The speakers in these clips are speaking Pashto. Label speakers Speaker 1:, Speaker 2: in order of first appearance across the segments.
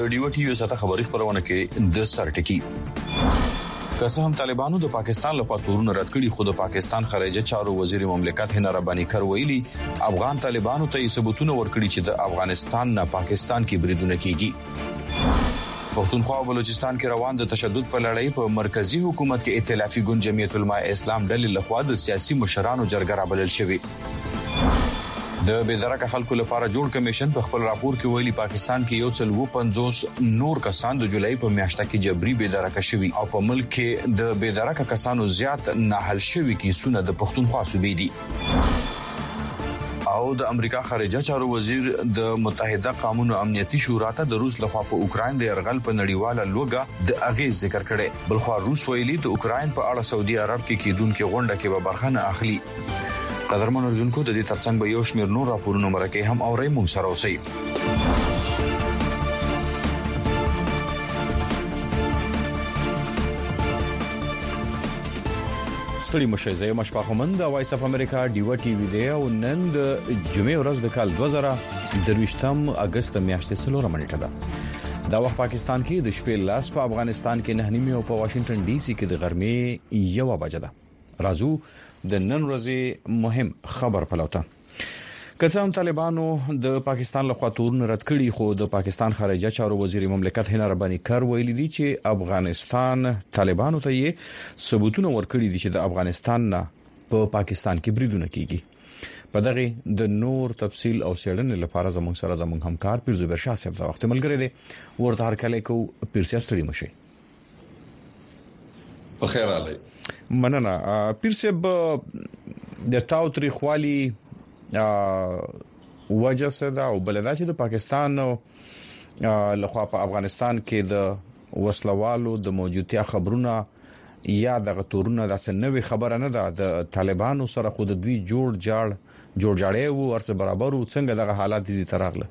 Speaker 1: ډیو ټي وی سره خبري خبرونه کې د سرټکی که هم طالبانو د پاکستان لپاره تورونه رد کړي خو د پاکستان خارجه چارو وزیر مملکت هنا ربانی کر ویلي افغان طالبانو ته ثبوتونه ورکړي چې د افغانستان نه پاکستان کې بریدونه کیږي پښتونخوا او بلوچستان کې روان د تشدد په لړۍ په مرکزی حکومت کې ائتلافي ګوند جمعیت العلماء اسلام ډلې لخوا د سیاسي مشرانو جرګه رابلل شوې د بيدرکه خلکو لپاره جوړ کمیشن په خپل راپور کې ویلي پاکستان کې یو څل 50 نور کسان د جولای په میاشت کې جبري بيدرکه شوي او په ملک کې د بيدرکه کسانو زیات نه حل شوي کیسونه د پښتونخوا صوبې دي او د امریکا خارجه چارو وزیر د متحده قانون او امنیتي شورا ته د روس لخوا په اوکرين د يرغل په نړیواله لوګه د اغیز ذکر کړي بلخو روس ویلي د اوکرين په اړه سعودي عرب کې کیدونکو غونډه کې به برخه نه اخلي قدرمن اوریدونکو د دې ترڅنګ به یو شمېر نور راپورونه مرکه هم اوري مونږ سره اوسئ ستړي مشه زه یم شپخمن د وایس اف امریکا ډیو ټي وی دی او نن د جمعې ورځ د کال 2023 اگست میاشتې سلوره منټه ده دا وخت پاکستان کې د شپې لاس په افغانستان کې 9 او په واشنگټن ډي سي کې د غرمې 1 بجه ده راځو د نن ورځې مهم خبر پلوته کڅام طالبانو د پاکستان لخوا تورونه رد کړي خو د پاکستان خارجه چارو وزیر مملکت هنا ربانی کر ویلي دي چې افغانستان طالبانو ته یې ثبوتونه ورکړي دي چې د افغانستان نه په پاکستان کې بریدونه کیږي په دغه د نور تفصیل او سیړنې لپاره زموږ همکار پیر زبیر شاه صاحب دا وخت ملګری دي ورته هر کله کو پیر صاحب ستړي مشي
Speaker 2: په خیر علي
Speaker 1: مننه پیر صاحب د تاو تاریخوالي وجه سره او بلدا چې د پاکستان لخوا په افغانستان کې د وسلوالو د موجودتیا خبرونه یا د غتورونه د سنوي خبره نه ده د طالبانو سره خود دوی جوړ جاړي وو ورڅ برابر او څنګه دغه حالات دي ترغله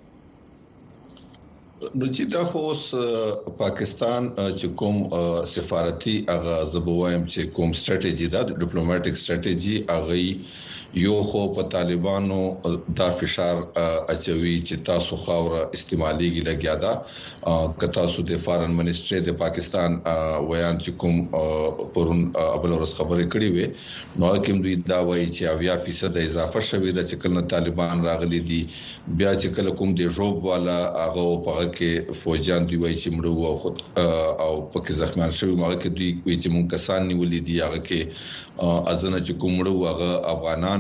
Speaker 2: نو چې دا خو پاکستان چې کوم سفارتي اغه زبوایم چې کوم ستراتیژي دا ډیپلوماټیک ستراتیژي اغه یو خو په طالبانو دا فشار اچوي چې تاسو خاوره استعماليږي لګیا دا کتا سو د فارن منسټري د پاکستان ویان چې کوم پرون ابل ورس خبرې کړې وي نو کوم دوی دا وایي چې 80% اضافه شوې ده چې کله طالبان راغلي دي بیا چې کله کوم د جوب والا هغه په کې فوجان دی وایي چې مړو او خود او پکې زخمیان شوی مګر کې دوی وایي چې مونږ کسان نیولې دي هغه کې ازنه چې کوم مړو هغه افغانانو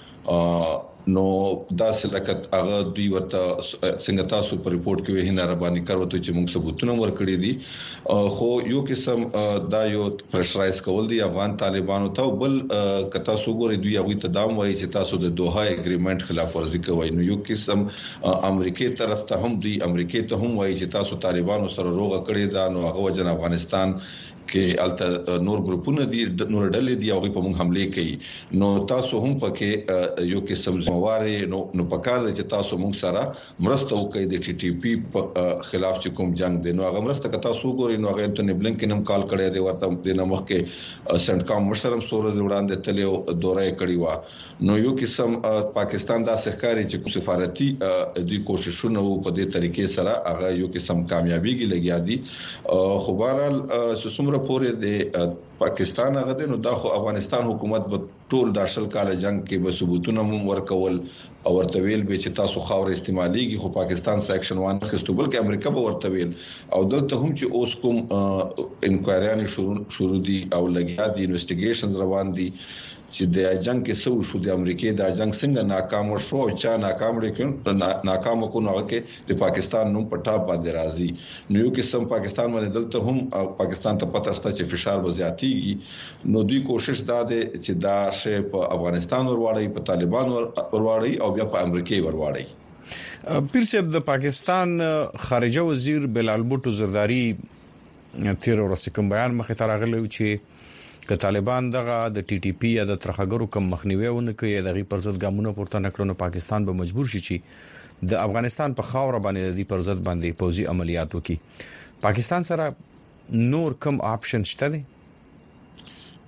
Speaker 2: نو دا سلکت هغه دوی ورته څنګه تاسو په ریپورت کې وینه ربانی کاروته چې موږ ثبوتونه ورکړي دي خو یو قسم دا یو پرشرایز کول دي افغان طالبانو ته بل کتا سو ګوري دوی هغه ته دام وایي چې تاسو د دوحه اګریمنت خلاف ورزي کوي نو یو قسم امریکای طرف ته هم دوی امریکای ته هم وایي چې تاسو طالبانو سره روغه کړی دا نو هغه وجه افغانستان کې الته نور ګروپونه دي نور ډلې دي او په موږ حمله کوي نو تاسو هم پکې یو قسم ذمہواري نو پکاره چې تاسو موږ سره مرسته وکړئ د ټي ټي پی خلاف چې کوم جنگ دی نو هغه مرسته کتا سو ګوري نو هغه ته بلنکن هم کال کړی دی ورته د نمخ کې سنټکام مشرم سورز وړاندې تلو دوره کړی و نو یو قسم پاکستان دا سحکاري چې سفارتي دوی کوششونه په دې طریقې سره هغه یو قسم کامیابیږي لګیا دي خو بهرحال څومره پورې د پاکستان هغه دي نو دا خو افغانستان حکومت به ټول د شل کال جنگ کې به ثبوتونه ورکول او ورته ویل به چې تاسو خاور استعماليږي خو پاکستان سیکشن 1 خستوبل کې امریکا به ورته ویل او دلته هم چې اوس کوم انکوایریان شروع دي او لګیا دي انویسټیګیشن روان دي چې د جنگ کې سو شو د امریکای د جنگ څنګه ناکام شو او چا ناکام لري ناکام کو نو کې د پاکستان نوم پټا باندې راځي نو یو قسم پاکستان باندې دلته هم پاکستان ته پته شته چې فشار وزياتيږي نو دوی کوشش دا ده چې دا شی په افغانستان ورواړي په طالبان ورواړي او بیا په امریکای ورواړي
Speaker 1: پیر صاحب د پاکستان خارجه وزیر بلال بوټو زرداری تیر ورځ کوم بیان مخه ترغلو چې که طالبان دغه د ټي ټي پی یا د ترخګرو کم مخنیوي ونه کوي دغه پرځد ګامونه پورته نکړو پاکستان به مجبور شي چې د افغانستان په خاور باندې د پرځد باندې پوځي عملیات وکړي پاکستان سره نور کم آپشن شته دي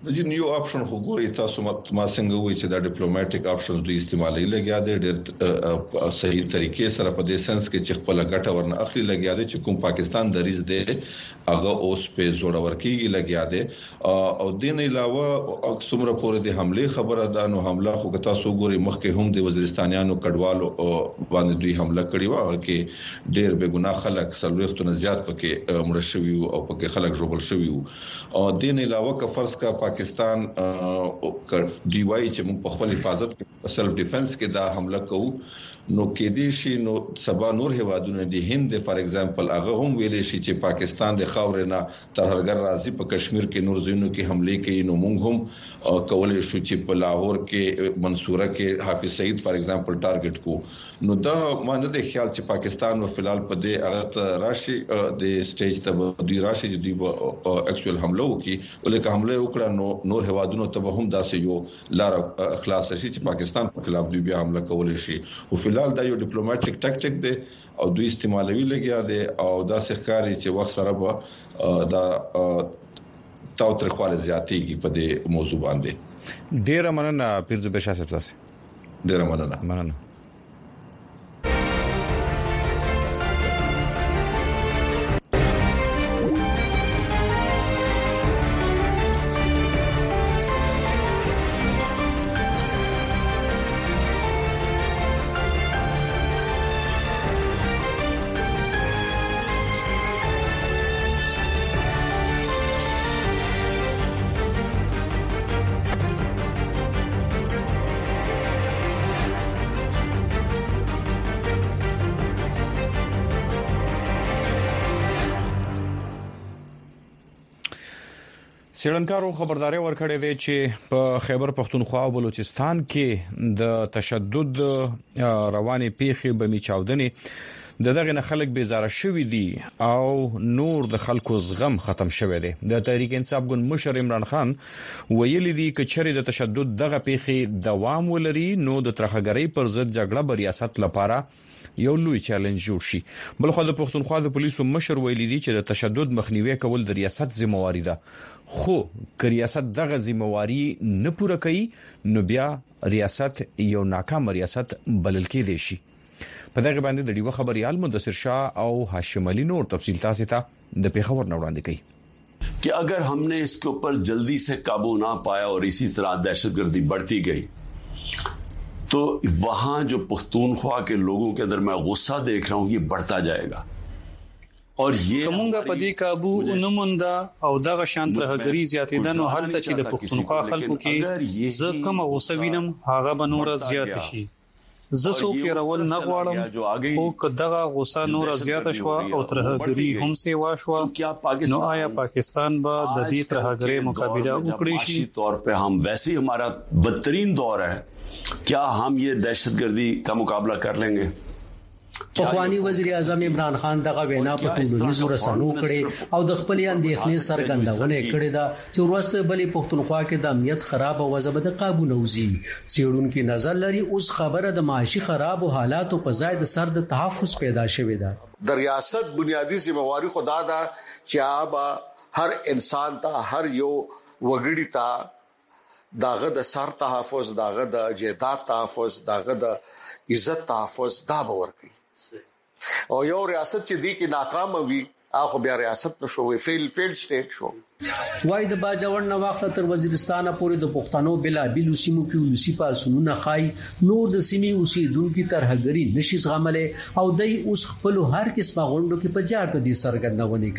Speaker 2: د یو اپشن خو ګوري تاسو ما څنګه وایي چې دا ډیپلوماټیک اپشنز د استعمالي لګیا دي ډېر صحیح طریقې سره په دې سنس کې چې خپل ګټه ورنه اخلي لګیا دي چې کوم پاکستان دریز دی هغه اوس په زوړ ورکیږي لګیا دي او دین علاوه څومره پورې د حمله خبره ده نو حمله خو تاسو ګوري مخکې هم د وزیرستانیانو کډوالو باندې دوی حمله کړې و هغه کې ډېر بے ګناه خلک سلوختونه زیات پکې مړ شوي او پکې خلک ژوبل شوي او دین علاوه که فرض کا پاکستان دی وای چې موږ په خپل حفاظت کې سلف ډیفنس کې دا حمله کوو نو کې دي شي نو سبا نور هوادونه دي هند فار ایگزامپل هغه هم ویلې شي چې پاکستان د خاورې نه ترهګر راځي په کشمیر کې نور زینو کې حمله کوي نو موږ هم کولای شو چې په لاهور کې منصوره کې حافظ سعید فار ایگزامپل ټارګټ کو نو دا معنی د خیال چې پاکستان و فلال په دې هغه راشي د سټیج ته دوی راشي چې دوی اکچوال حمله وکي ولکه حمله وکړه نو نور هوادونو ته هم داسې یو لار اخلاص شي چې پاکستان په خلاف دوی بیا حمله کولای شي او فلال دا یو ډیپلوماټیک ټاکټیک دی او دوی استعمالوي لګیا دي او دا ښکاری چې وخت سره به دا تاوتر خواله زیاتېږي په دې موضوع باندې
Speaker 1: ډیر مننه پیر زبیر شاه صاحب تاسو
Speaker 2: ډیر مننه
Speaker 1: سیړنکارو خبرداري ورکړې ده چې په خیبر پختونخوا او بلوچستان کې د تشدد رواني پیښې بمی چاودنې دغه نه خلک بیزاره شوي دي او نور د خلکو زغم ختم شوی دی د تحریک انصاف ګوند مشر عمران خان ویلي دي چې چېرې د تشدد دغه پیښې دوام ولري نو د ترهګرۍ پر ضد جګړه به ریاست لپاره یو لوی چیلنج جوړ شي بلخو د پښتونخوا د پولیسو مشر ویلي دي چې د تشدد مخنیوي کول د ریاست ذمہواری ده خو که ریاست دغه ذمہواری نه پوره کوي نو بیا ریاست یو ناکام ریاست بلل کېدی شي په دغه باندې د ډیوه خبريال مدثر شاه او هاشم علي نور تفصیل تاسو ته د پیښور نه وړاندې کړي
Speaker 3: कि अगर हमने इसके ऊपर जल्दी से काबू ना पाया और इसी तरह दहशतगर्दी बढ़ती गई तो वहां जो पख्तूनख्वा के लोगों के अंदर मैं गुस्सा देख रहा हूं ये बढ़ता जाएगा और ये
Speaker 4: کومه په دې काबू نموندا او دغه شان ترهګری زیاتیدل نو حالت چې د پښتونخوا خلکو کې زه کوم غوسه وینم هغه به نور زیات شي زسو کې راول نه غواړم خو کداغه غوسه نور زیات شو او ترهګری هم سیوا شو نو آیا پاکستان به د دې ترهګری مقابله وکړي شي
Speaker 3: طور पे हम वैसे हमारा बदतरीन दौर है क्या हम ये दहशतगर्दी का मुकाबला कर लेंगे
Speaker 5: پخوانی وزیر اعظم عمران خان دغه وینا په ټولنیزو رسنیو کړي او د خپل اندېښنې څرګندونه کړې ده چې ورسته بلې پښتونخوا کې د امنیت خراب او وضع د قابو نوزي سیړونکو نظر لري اوس خبره د معاشي خراب او حالاتو په ځای د سر د تحفظ پیدا شوې ده
Speaker 6: د ریاست بنیادی ذمہواری خدا ده چې آبا هر انسان ته هر یو وګړي ته داغه د سر تحفظ داغه د جیدات تحفظ داغه د عزت تحفظ دا باور کوي او یو ریاست چې دی کې ناکام وي هغه بیا ریاست نشو وي فیل سټیټ شو
Speaker 5: وای د باجوړ نو وخت تر وزیرستان پورې د پښتنو بلا بل سیمو کې ولسی پاسونه خای نور د سیمې اوسیدونکو ترهګری نشي زغمله او دای اوس خپل هر قسمه غونډو کې په جاټ دي سرګندونه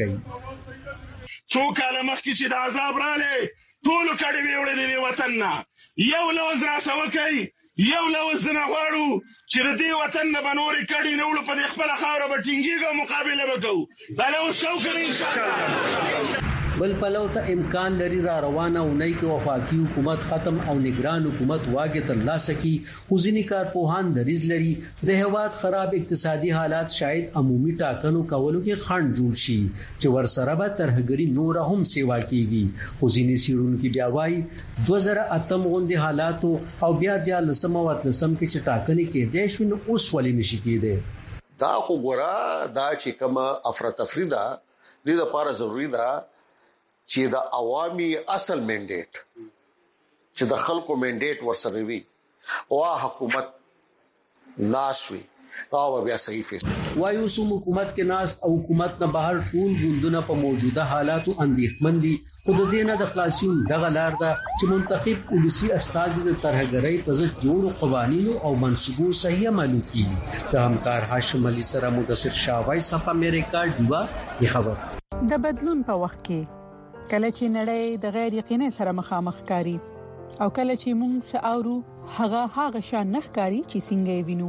Speaker 5: کوي
Speaker 7: څو کاله مخکې چې د عذاب رااله ټول کډې ویوړې د وطن نه یو لوز را سوکای یو لوز نه غواړو چې د دې وطن نه بنوري کډې نه وړو په خپل خاور به ټینګيږي مقابله وکړو دا له اوس کو کوي ان شاء الله
Speaker 5: بل پلو ته امکان لري را روانه اونۍ کې وفاقي حکومت ختم او نگران حکومت واګه تر لاسه کی خزینی کارپوهان دریز لري د هواد خراب اقتصادي حالات شاید عمومي ټاکنو کولو کې خنډ جوړ شي چې ورسره به ترهګری نور هم سیوا کیږي خزینی سیرون کی بیا وای 2008 غوندي حالات او بیا د لسموات لسم کې چې ټاکنې کې د شون اوس ولې نشي کېده
Speaker 6: دا خو ګورا دا چې کوم افراتفریدا د لپاره ضروری ده چې د عوامي اصل منډیټ چې د خلکو منډیټ ورسره وي او حکومت ناشوي او بیا صحیح فیصله
Speaker 5: وایو سو حکومت کې ناس او حکومت نه بهر ټول ګوندونه په موجوده حالاتو اندېښمن دي خو د دې نه د خلاصون دغه لار ده چې منتخب ولسی استاد د ترهګرۍ په ضد جوړ قوانینو او منصوبو صحیح عملو کیږي د همکار هاشم علي سره مدثر شاه وایس اف امریکا دیوا خبر
Speaker 8: د بدلون په وخت کې کله چې نړۍ د غیر یقیني سره مخامخ کاری او کله چې موږ ساورو هغه شان نخکاری چې څنګه وینو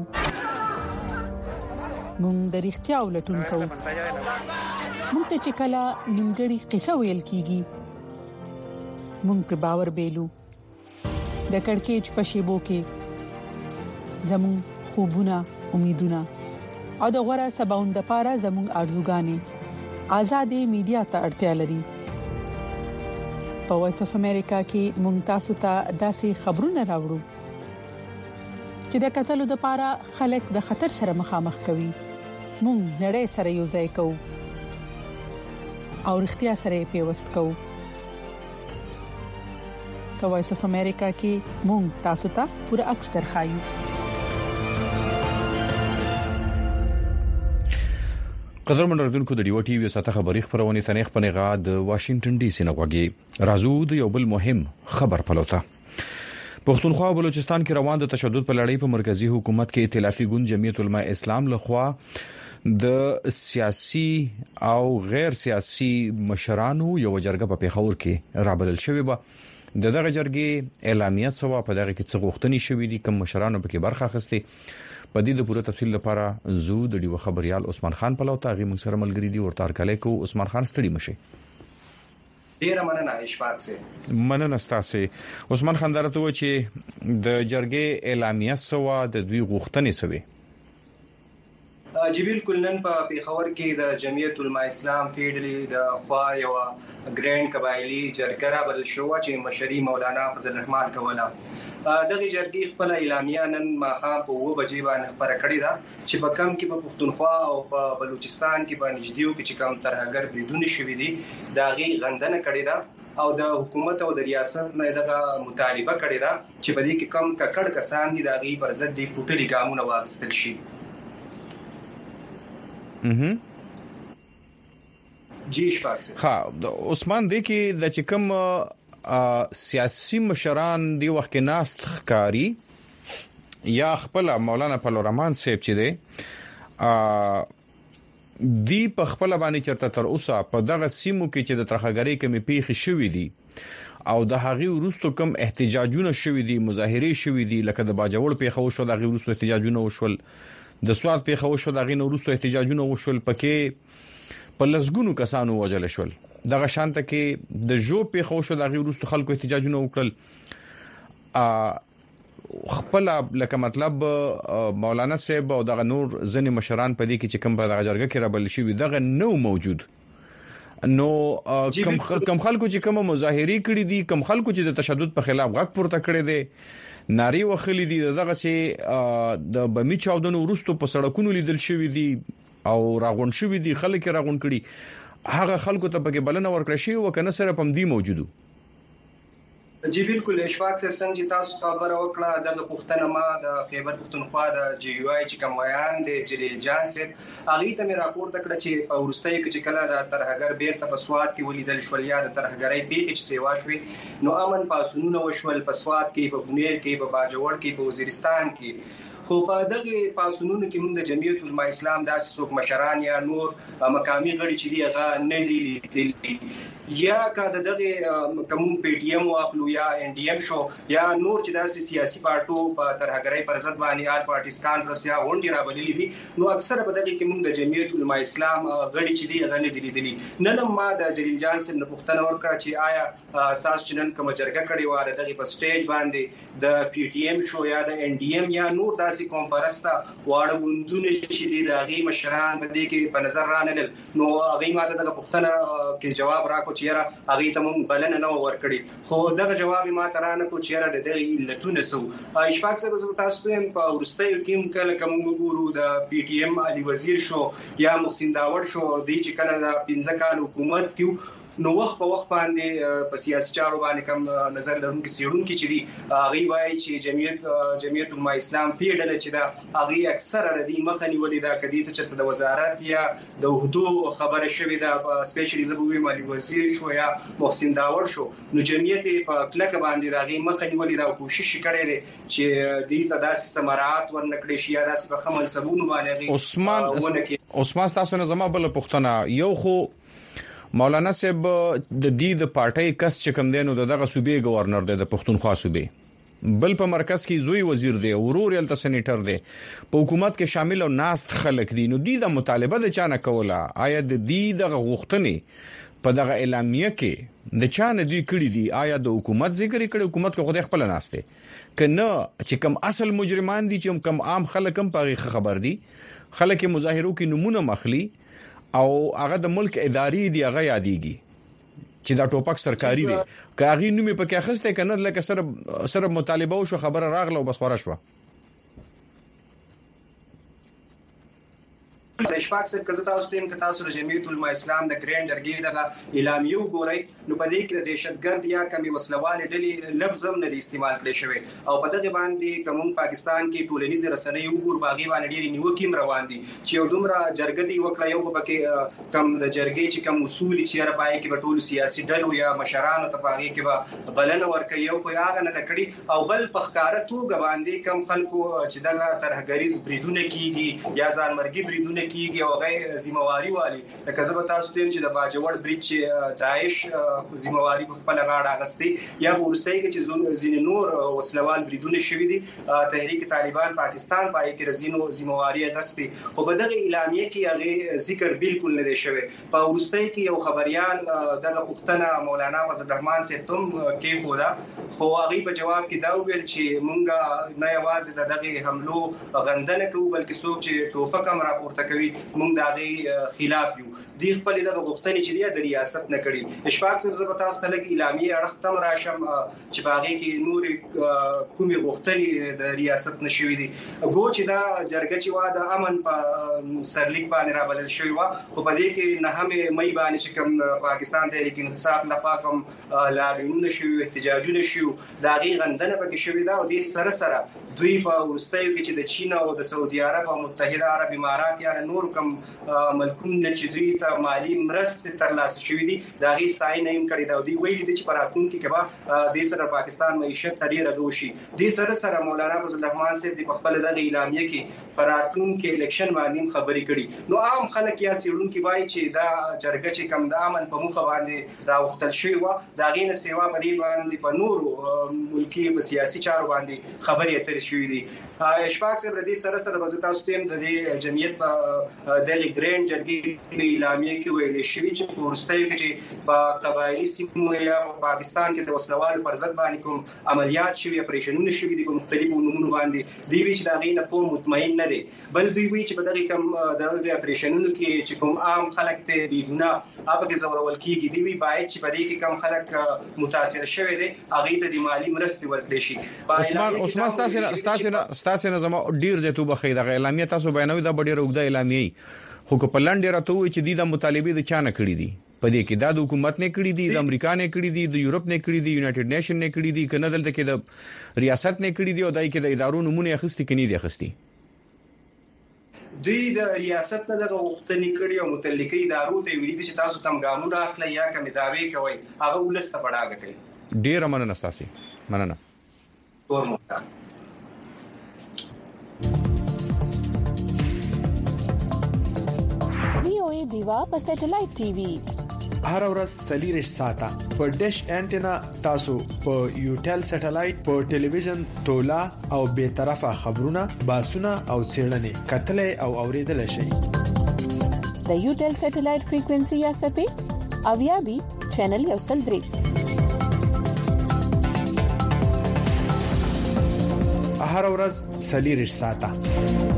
Speaker 8: موږ د اړتیا ولټون کوو موږ ته چې کله نیمګړی قصه ویل کیږي موږ پر باور بیلو د کڑکېچ په شیبو کې زموږ خوبونه امیدونه او د غوړه سباوند لپاره زموږ ارزوګانې آزادې میډیا ته اړتیا لري په وایس اف امریکا کې موږ تاسو ته داسې خبرونه راوړو چې د قتل لپاره خلک د خطر سره مخامخ کوي مونږ نړۍ سره یو ځای کوو او اړتیا سره پیوست کوو په وایس اف امریکا کې مونږ تاسو ته پوره عکس درخایو
Speaker 1: قدرمن اردوونکو د ډیو ټي وی ساته خبري خبرونه تنیخ پنیغه د واشنگټن ډي سي نغوږی رازو د یو بل مهم خبر پلوته پښتونخوا او بلوچستان کې روان د تشدد په لړۍ په مرکزی حکومت کې ائتلافي ګوند جمعیت علماء اسلام لخوا د سیاسي او غیر سیاسي مشرانو یو جرګه په پیښور کې رابلل شوې و دغه جرګې اعلامیه سوا په دغه کې څه غوښتنې شوې دي کوم مشرانو په کې برخه اخیسته په دې د پوره تفصیل لپاره زو د ډیو خبريال عثمان خان پلوته غي موږ سره ملګری دي ورته کله کو عثمان خان ستړي مشه
Speaker 9: ډیره مننه اشفاق سي
Speaker 1: مننه ستاسو عثمان خان درته و چې د جرګې اعلامیه سوا د دوی غوښتنې سوي
Speaker 9: جی بالکل نن په پیښور کې د جمعیت علماء اسلام پیډلې د خوا یو ګرینډ قبایلی جرګه را بل شو چې مشري مولانا فضل الرحمن کوله دغه جرګې خپل اعلامیه نن ماخام په 2 بجې باندې خبره کړې ده چې په کم کې په پښتونخوا او په بلوچستان کې باندې جديو کې چې کم ترهګر بریدونه شوې دي دا غي غندنه کړې ده او د حکومت او د ریاست نه دغه مطالبه کړې ده چې په دې کې کم ککړ کسان دي دا غي پر ضد دي پټلي ګامونه واغستل شي جی شپږ
Speaker 1: ها عثمان دې کې د چکم سیاسي مشران دی وخت کې ناست خکاری یا خپل مولانا پلورمان صاحب چې دی دی په خپل باندې چرته تر اوسه په دغه سیمو کې چې د ترخګری کمی پیښ شوې دي او د هغه وروستو کم احتجاجونه شوې دي مظاهره شوې دي لکه د باجوړ پیښو شو د هغه وروستو احتجاجونه وشول د سواد پیښو شو د هغه وروستو احتجاجونه وشول پکې په لسګونو کسانو وژل شول دغه شانته کې د جو پیښو شو د هغه وروستو خلکو احتجاجونه وکړل خپل لکه مطلب مولانا صاحب او دغه نور ځنی مشران په دې کې چې کوم په دغه جرګه کې رابل شي دغه نو موجود نو کم خلکو چې کوم مظاهری کړی دي کم خلکو چې د تشدد په خلاف غږ پورته کړی دي ناری وخلی دي دغه سي د بمی چاودنو وروستو په سړکونو لیدل شوې دي او راغون شوې دي خلک راغون کړي هغه خلکو ته پکې بلنه ورکړی شي او کنه سره پم دی موجودو
Speaker 9: جی بالکل اشفاق سر څنګه تاسو خبره وکړه د پښتنه ما د خیبر پښتونخوا د جی یو آی چې کوم ویان د جلیل جان سره اغه ته مې راپور تکړه چې په ورستۍ کې چې کله د ترهګر بیرته په سواد کې ولیدل شو یا د ترهګرۍ پیښې چې سیوا شوې نو امن پاسونو وشول په سواد کې په بنیر کې په باجوړ کې په وزیرستان کې خو په دغه پاسونو کې موږ د جمعیت علماء اسلام داسې څوک مشران یا نور مقامي غړي چې هغه نه دي یا کله دغه کوم پی ټی ایم واخلو یا ان ډی ایم شو یا نور چې داسې سیاسي پارټو په ترهګرۍ پر ضد باندې آل پارټیز کانفرنس یا غونډې راولې دي نو اکثره په دغه کې موږ د جمعیت علماء اسلام غړي چې دي هغه نه دي لیدلي نن ما د جلیل جان سره پوښتنه وکړه چې آیا تاسو چې نن کوم جرګه کړې و دغه په سټیج باندې د پی ټی ایم شو یا د ان ډی ایم یا نور کوم پرستا واړه وندونه چې دي د هغه مشران په دې کې په نظر رانل نو هغه ماته د پښتنه کې جواب راکو چې را هغه ته مونږ بلنه نه ورکړي خو دغه جواب ماته رانه کو چې را د دې علتونه سو اشفاق سره تاسو ته په ورستۍ کې کله کوم ګورو د پی ټی ایم علي وزیر شو یا محسن داور شو د چې کله د 15 کال حکومت کې نو وخت په وخت باندې په سیاسي چارو باندې کوم نظر لرونکي سیړونکو چې دی هغه وایي چې جمعیت العلماء اسلام پیډل چې دا هغه اکثر ردی مخنی ولې دا کدي ته چې د وزارت یا د حدود خبره شوې ده سپیشلی زبوي مالی وزیر شو یا محسن داور شو نو جمعیت په کلک باندې راغی مخنی ولې دا کوشش کړي دي چې دې ته داسې سمارات ورنکړي شي یا داسې په خمل سبونو باندې
Speaker 1: عثمان تاسو نه زما بل پښتنه یو خو مولانا صاحب د دې د پارټي کس چې کم دینو دغه صوبې گورنر د پښتونخوا صوبې بل په مرکز کې زوی وزیر دی ورور یل سېنیټر دی په حکومت کې شامل او ناست خلک دي نو د مطالبه د چانه کوله آیا د دې د غوښتنې په دغه اعلامیه کې د چانه دوی کړی دي آیا د حکومت ذکر کړي حکومت کې خو خپل ناشته کنه چې کم اصل مجرمان دي چې کم عام خلک هم په خبر دي خلک مظاهرو کې نمونه مخلي او هغه د ملک اداري دی هغه یادېږي چې دا ټوپک سرکاري دی کاغي نومې پکې اخسته کنه لکه سره مطالبه او خبره راغله او بس خورا شو
Speaker 9: اشفاق صاحب کزه تاسو ټیم کې تاسو د جمعیت العلماء اسلام د ګرینډ جرګې دغه اعلامیه وګورئ نو په دې کې د دهشتګرد یا کمی وسلوالې ډلې لفظ هم نه استعمال کړی شوی او په دغه باندې کوم پاکستان کې ټولنیز رسنۍ وګور باغی باندې ډېری نیوکې روان دي چې یو دومره جرګه دی وکړه یو پکې کم د جرګې چې کم اصول چې را پای کې په ټولو سیاسي ډلو یا مشرانو ته باغی کې بلنه ورکړي یو خو هغه نه کړی او بل پخکاره توګه باندې کم خلکو چې دغه ترهګریز بریدونه کیږي یا ځانمرګي بریدونه کیږي او غیر ذمہواری والی لکه زه به تاسو ته چې د باجوړ بریج داعش ذمہواری په خپل غاړه اغستې یا ورستۍ کې چې ځین نور وسلوال بریدونه شوې دي تحریک طالبان پاکستان پای کې رزینو ذمہواری اغستې او په دغه اعلامیه کې هغه ذکر بالکل نه دی شوی په ورستۍ کې یو خبريال دغه پښتنه مولانا فضل الرحمن صاحب تم کې خدا خو هغه په جواب کې دا ویل چې مونږه نه یوازې دغه حملو غندنه کوو بلکې څوک چې ټوپک هم راپورته کوي مونږ د هغه خلاف یو د خپل د غوښتنې چې د ریاست نه کړی اشفاق صاحب زه تاسو ته لګ اعلامیه اړختم راشم چې باغې کې نور کومې غوښتنې د ریاست نشوي دي ګو چې دا جرګه چې وا د امن په سرلیک باندې رابلل شوی و خو په دې کې نه هم مې باندې چې کوم پاکستان تحریک انصاف لپاره لاریونونه شوی احتجاجونه شوی دا غي غندنه پکې شوی دا او د سره دوی په ورستیو کې چې د چین او د سعودي عرب او متحده عرب امارات یا نور کوم ملکونه چې دوی ته مالی مرستې ترلاسه شوې دي دا غي ستاینه هم کړې دا دوی ویلي دي چې پراتون کې کبا د سره پاکستان معیشت ترې رغوشي د سره مولانا فضل الرحمن صاحب د خپل د اعلامیه کې پراتون کې الیکشن باندې خبرې کړي نو عام خلک یا سیړون کې وایي چې دا جرګه چې کم د امن په مخ باندې راوختل شوی و دا غي نه سیوا په دې باندې په نور ملکی په سیاسي چارو باندې خبرې اترې شوې دي اشفاق صاحب ردی سره به تاسو ته د جمعیت په د ګرینډ جرګې اعلامیه کې ویل شوی چې ورستۍ کې په قبایلی سیمو یا پاکستان کې د وسلوالو پر ضد باندې کوم عملیات شوی اپریشنونه شوی دي په مختلفو نمونو باندې دی چې دا غي نه په مطمئن نه دي بل دوی وی چې په دغه کوم د اپریشنونو کې چې کوم عام خلک ته بي ګناه هغه کې زورول کیږي دی وی باید چې په دې کې کم خلک متاثر شوی دي هغه ته د مالی مرستې ورکړي شي
Speaker 1: عثمان تاسو نه زما ډیر زه تو بخې د اعلامیه تاسو بیانوي دا ډیره اوږده اعلامیه خو په لنډه راته وي چې د مطالبه د چانه کړی دي په دې کې د حکومت نه کړی دي د امریکا نه کړی دي د یورپ نه کړی دي یونایټډ نیشن نه کړی دي کنه دلته کې د ریاست نه کړی دي او دای کې د ادارو نمونه اخستې کني دي اخستې
Speaker 9: دوی د ریاست نه دغه وختنی کړي او متعلقه ادارو ته ویلي چې تاسو کم قانون اخلي یا کم داوی کوي هغه ولسته پړاګه کوي
Speaker 1: ډیر مننه تاسو مننه
Speaker 10: VOA دیوا په سټلایټ ټي وي
Speaker 11: هر ورځ سلیریش ساته په ډیش انټینا تاسو په یوټل سټلایټ په ټلویزیون تولا او به طرفه خبرونه باسونه او چیرنې کتلې او اوریدل شي
Speaker 10: د یوټل سټلایټ فریکوئنسي یا سپې او یا بي چینل یو سل درې
Speaker 11: هر ورځ سلیریش ساته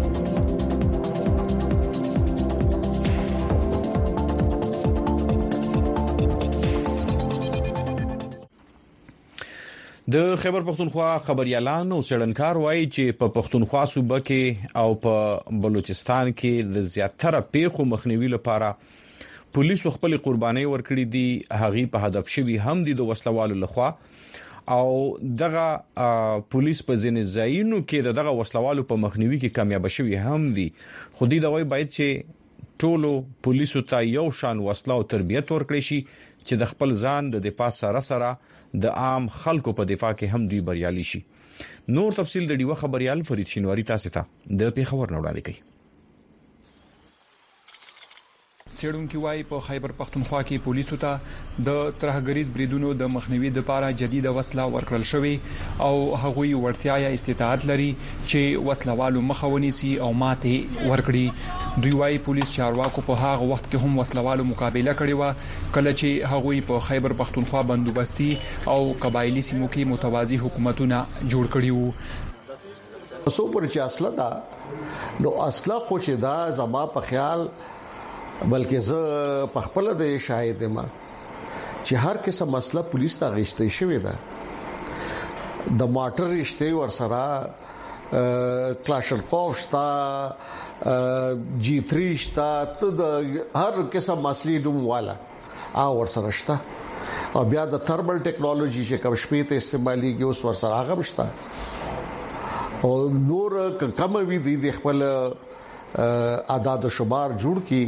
Speaker 1: د خیبر پختونخوا خبريالان او سړنکار وایي چې په پختونخوا صوبه کې او په بلوچستان کې د زیاتره پیښو مخنیوي لپاره پولیس خپل قرباني ورکړي دي هغه په هدف شوی هم دي د وسلوالو لخوا او دغه پولیس په ځینې ځایونو کې دغه وسلوالو په مخنیوي کې کامیاب شوی هم دي خو دې دوی باید چې ټولو پولیسو ته یو شان وسله او تربیت ورکړي شي چې د خپل ځان د دفاع سره د عام خلکو په دفاع کې هم دوی بریالي شي. نور تفصيل د ډیوه خبريال فرید شینواری تاسو ته د پیښور نه وړاندې کوي.
Speaker 12: څېړونکو وايي په خیبر پختونخوا کې پولیسو ته د ترهګریز بریدونو د مخنیوي لپاره جديده وسله ورکړل شوې او هغوی ورتیا یا استطاعت لري چې وسلوالو مخاوني سي او ماته ورکړي. دوی وايي پولیس چارواکو په هغه وخت کې هم وسلوالو مقابله کړې و کله چې هغوی په خیبر پختونخوا بندوبستي او قبایلی سیمو کې متوازی حکومتونه جوړ کړي وو.
Speaker 6: سو پر چې اصله دا نو اصله خو چې دا زما په خیال بلکې زه په خپل د شاهد ما چې هر قسم مسله پولیس ته غشته شوی ده د ماټر رشته ورسره کلاشنکوف شتا G3 شتا ته د هر قسم مسلې دوم والا ورسره شتا او بیا د تھرمل ټیکنالوژي چې کوم شپې ته استعمالي کې اوس ورسره هغه شتا او نور کم وی دي د خپل اعداد او شمار جوړ کی.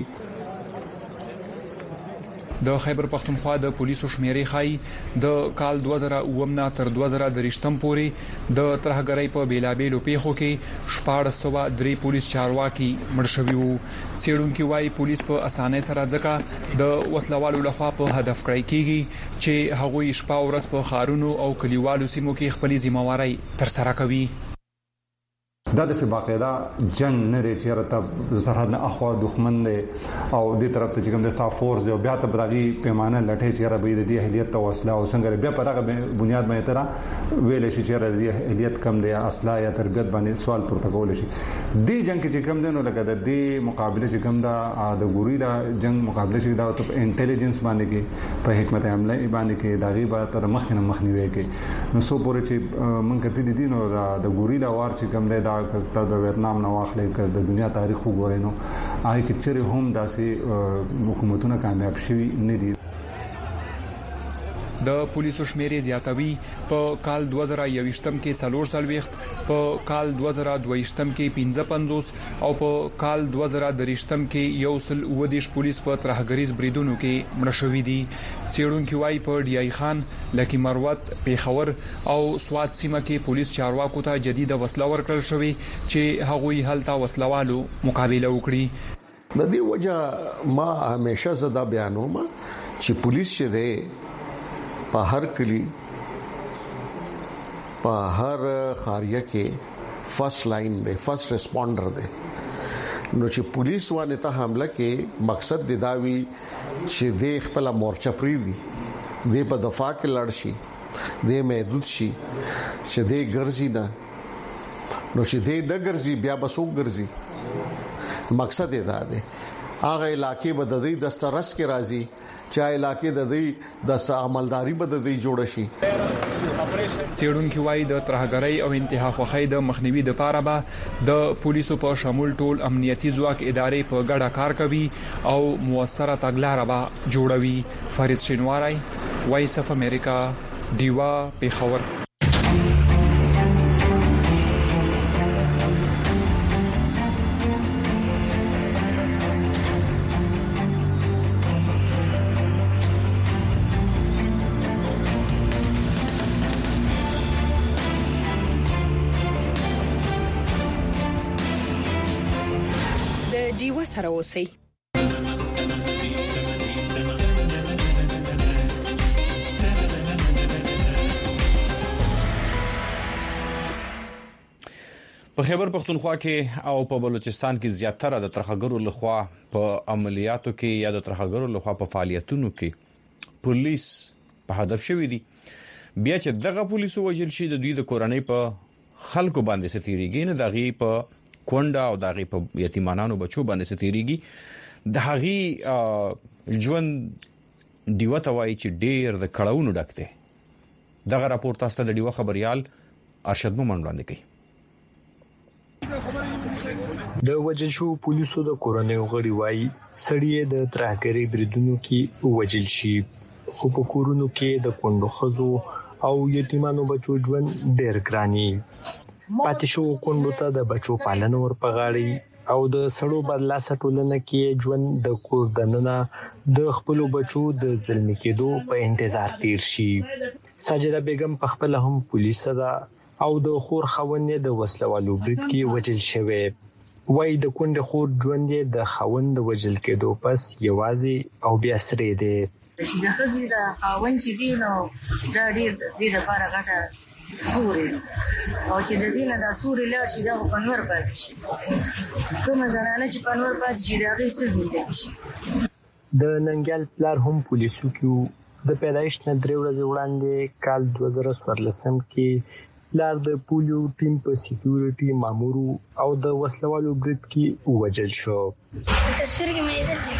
Speaker 12: د خیبر پختونخوا د پولیسو شمیرې خای د کال 2009 نه تر 2023 پورې د ترهګرۍ په بیلابېلو پیښو کې 1403 پولیس چارواکي مړ شوي وو. څېړونکو وايي پولیس په اسانۍ سره ځکه د وسلوالو لخوا په هدف کړی کیږي چې هغوی شپه او ورځ په خارونو او کلیوالو سیمو کې خپل ځمواري تر سره کوي.
Speaker 13: دا د باقاعده جنگ نه لري چې راته سرحد نه اخوا دښمن دی او د طرف ته کوم د ستا فورس او بیا ته برغي پیمانه لټه چې را به د اهلیت ته وسله او څنګه بیا په دغه بنیاد باندې تر ویل شي چې د اهلیت کم دی اصله یا تربیت باندې سوال پورته کول شي. د جنگ کې کم دی نو لکه د مقابله چې کم دا د ګوري دا جنگ مقابله چې دا په انټيليجنس باندې کې په حکمت عمله باندې کې دا غیبه تر مخکنه مخنیوي کې نو سو پورې چې مونږ کتي دي نو د ګوري دا وار چې کم دی دا د ویتنام نو واخلې د دنیا تاریخ وګورئ نو آی کې چیرې هم داسې حکومتونه کامیاب شوي نه دي.
Speaker 12: د پولیسو شمیرې زیاتوي په کال 2021 کې 440 په کال 2022 کې 55 او په کال 2023 کې 129 پولیس په ترهګریز بریدونو کې مړ شوي دي. څېړونکو وايي په ډی ای خان لکی مروت پیښور او سوات سیمه کې پولیس چارواکو ته جديده وسله ورکړل شوې چې هغوی هلته وسلوالو مقابله وکړي.
Speaker 6: د دې وجه ما همیشه زدا بیانوم چې پولیس چې ده په هر کلی په هر خاریه کې فرست لاین دی فرست ریسپونډر دی نو چې پولیس باندې ته حمله کې مقصد د داوی چې د خپل مورچه پری دی د په دفاع کې لړ شي د محدود شي چې د ګرځي نه نو چې د ګرځي بیا بسو ګرځي مقصد یې دا دی هغه علاقې بددي دسترس کې راځي چا علاقې د دې د عملداري بددي جوړ شي.
Speaker 12: څېړونکو وايي د ترهګرۍ او انتها خوخۍ د مخنیوي لپاره به د پولیسو په شمول ټول امنیتي ځواک ادارې په ګډه کار کوي او موثره تګلارې به جوړوي. فرید شینواری وایس اف امریکا دیوا پیښور.
Speaker 14: دیوه سره اوسئ.
Speaker 1: په خیبر پختونخوا کې او په بلوچستان کې زیاتره د ترهګرو لخوا په عملیاتو کې یا د ترهګرو لخوا په فعالیتونو کې پولیس په هدف شوی دي. بیا چې دغه پولیسو وجل شي د دوی د کورنۍ په خلکو باندې ستیریږي نه دغه په کونډه او دغه په یتیمانو بچو باندې ستیریږي د هغه ژوند دیوه توای چې ډیر د کړهونو ډکته. دغه راپور تاسو ته د دیوه خبريال ارشد مومن وړاندې کوي.
Speaker 15: د وجل شو پولیسو د کورنۍ غړي وایي سړی د ترهګری بریدونو کې وجل شي خو په کورونو کې د کندو خزو او یتیمانو بچو ژوند ډېر ګراني پاتې شو کندو ته د بچو پالنه ورپغاړي او د سړو بدلاسه ټولنه کې ژوند د کور دننه د خپل بچو د ظلم کېدو په انتظار تیر شي ساجده بیگم په خپل هم پولیس ده او د خور خوند د وسلوالو برید کې وجل شوی وای د کندې خور ژوند د خوند وجل کېدو پس یوازې او بیا سره دی
Speaker 16: د خزیره خوند چې دینو دا ډیر لپاره غټه سوري او چې د دینه د سوري لار شي دا پنور پاتې شي کوم زنانه چې پنور پاتې شي دا غي څه زندګي شي
Speaker 15: د ننګال پلار هم پولیسو کې د پیدایښت نه درې ورځې وړاندې کال 2014 کې پلار د پولیو ټیم په سکیورټي مامور او د وسلوالو برید کې وجل شو
Speaker 16: تصویر کې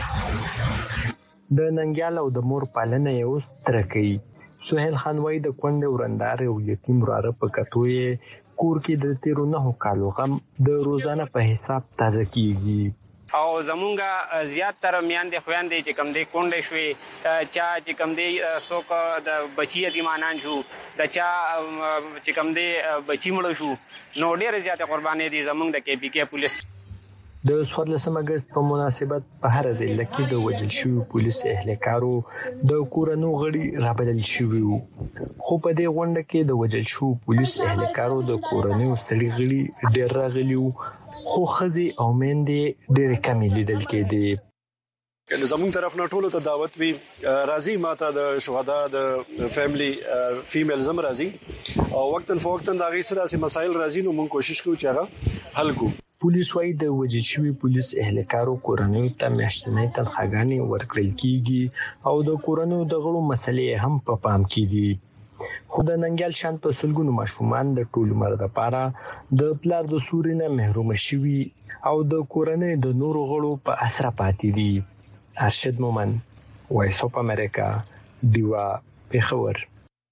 Speaker 16: مې
Speaker 15: د ننګال او د مور پالنه یو سترکې سهیل خان وای د کونډه ورندار او یتیم راره په کټوي کور کې د 13 کالو غم د روزانه په حساب تازه کیږي
Speaker 17: او زمونږه زیات تر میاندې خويندې چې کم دی کونډه شوي چا چې کم دی څوک د بچی یتیمانان شو د چا چې کم دی بچی مړ شو نو ډېر زیات قرباني دي زمونږ د کې پی کې پولیس
Speaker 15: د 14 اگست په مناسبت په هر ځای کې د وجل شوی پولیس اهلکارو د کورونو غړي رابلل شوی خو په دې غونډه کې د وجل شوی پولیس اهلکارو د کورونو سړي غړي ډېر راغلي خو خزي او مندې ډېر کم لیدل کېدي
Speaker 18: زمون طرف نه ټولو ته دعوت وی راضي ماته د شهدا د فیملی فیمیل زم راضي او وقتن فوقتن دا غي سره مسائل راضي نو مونږ کوشش کوو چې هغه حل کو
Speaker 15: پولیس وايي د وجل شوی پولیس اهلکارو کورنۍ ته میاشتنۍ تنخواګانې ورکړل کیږي او د کورنۍ د غړو مسلې هم په پام کې دي خو د ننګال شان په سلګونو ماشومان د ټول مرده لپاره د پلار د سورینه محروم شوي او د کورنۍ د نورو غړو په اسره پاتې دي ارشد مومن وایس اف امریکا دیوا پیښور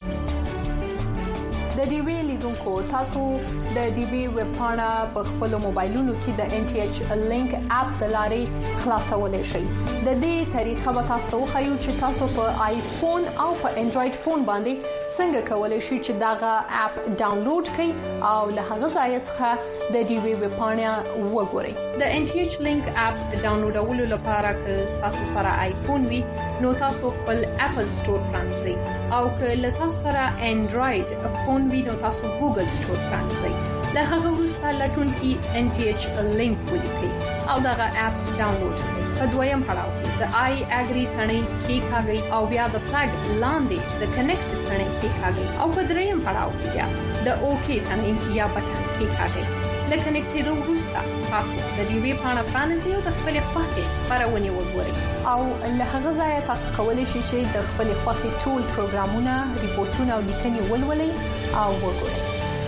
Speaker 19: د ډي وی لیدونکو تاسو د ډي وی ویب پاڼه په خپل موبایلونو کې د ان ټي ایچ لینک اپ د لارې خلاصولای شئ د دې طریقه به تاسو خو چې تاسو په آیفون او په انډراید فون باندې څنګه کولای شئ چې داغه اپ ډاونلوډ کړئ او له هغه ځای څخه د ډي وی ویب پاڼه وګورئ د ان ټي ایچ لینک اپ ډاونلوډولو لپاره که تاسو سره آیفون وي نو تاسو خپل اپل سٹور پرانځئ او که له تاسو سره انډراید فون وینو تاسو ګوګل سٹور پرانځئ له هغه وروسته لټون کې ان ټي ایچ لینک ولیکئ او دغه اپ ډاونلوډ کړئ په دویم پړاو کې د آی اګری ثنې کې کاږي او بیا د فلګ لاندې د کنیکټ ثنې کې کاږي او په دریم پړاو کې بیا د اوکی ثنې یا بټن کې کاږي لکه کنیکټ د وروسته تاسو د ډي وی پاڼه پرانځئ او د خپل خوښې خبرونه وګورئ او له هغه ځای تاسو کولی شئ چې د خپل خوښې ټول پروګرامونه ریپورتونه او لیکنې ولولئ او وګورئ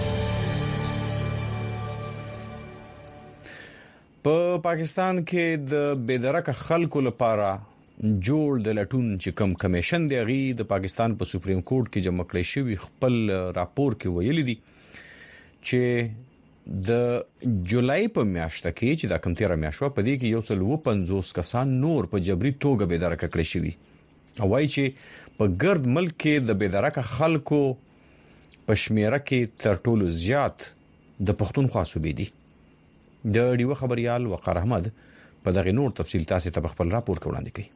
Speaker 1: په پاکستان کې د بېدرکه خلکو لپاره جوړ د لټون چې کم کمیشن دی غي د پاکستان په سپریم کورټ کې جمع کړی شوی خپل راپور کې ویلي دي چې د جولای په میاشت کې چې د کم 13 میاشتو په دې کې یو څل 50 کسان نور په جبري توګه بېدرکه کړی شوی او وايي چې په ګرد ملک کې د بېدرکه خلکو په شمیره کې تر ټولو زیات د پښتونخوا صوبې دي د ډیو خبريال وقار احمد په دغه نور تفصیل تاسو ته خپل راپور وړاندې کوي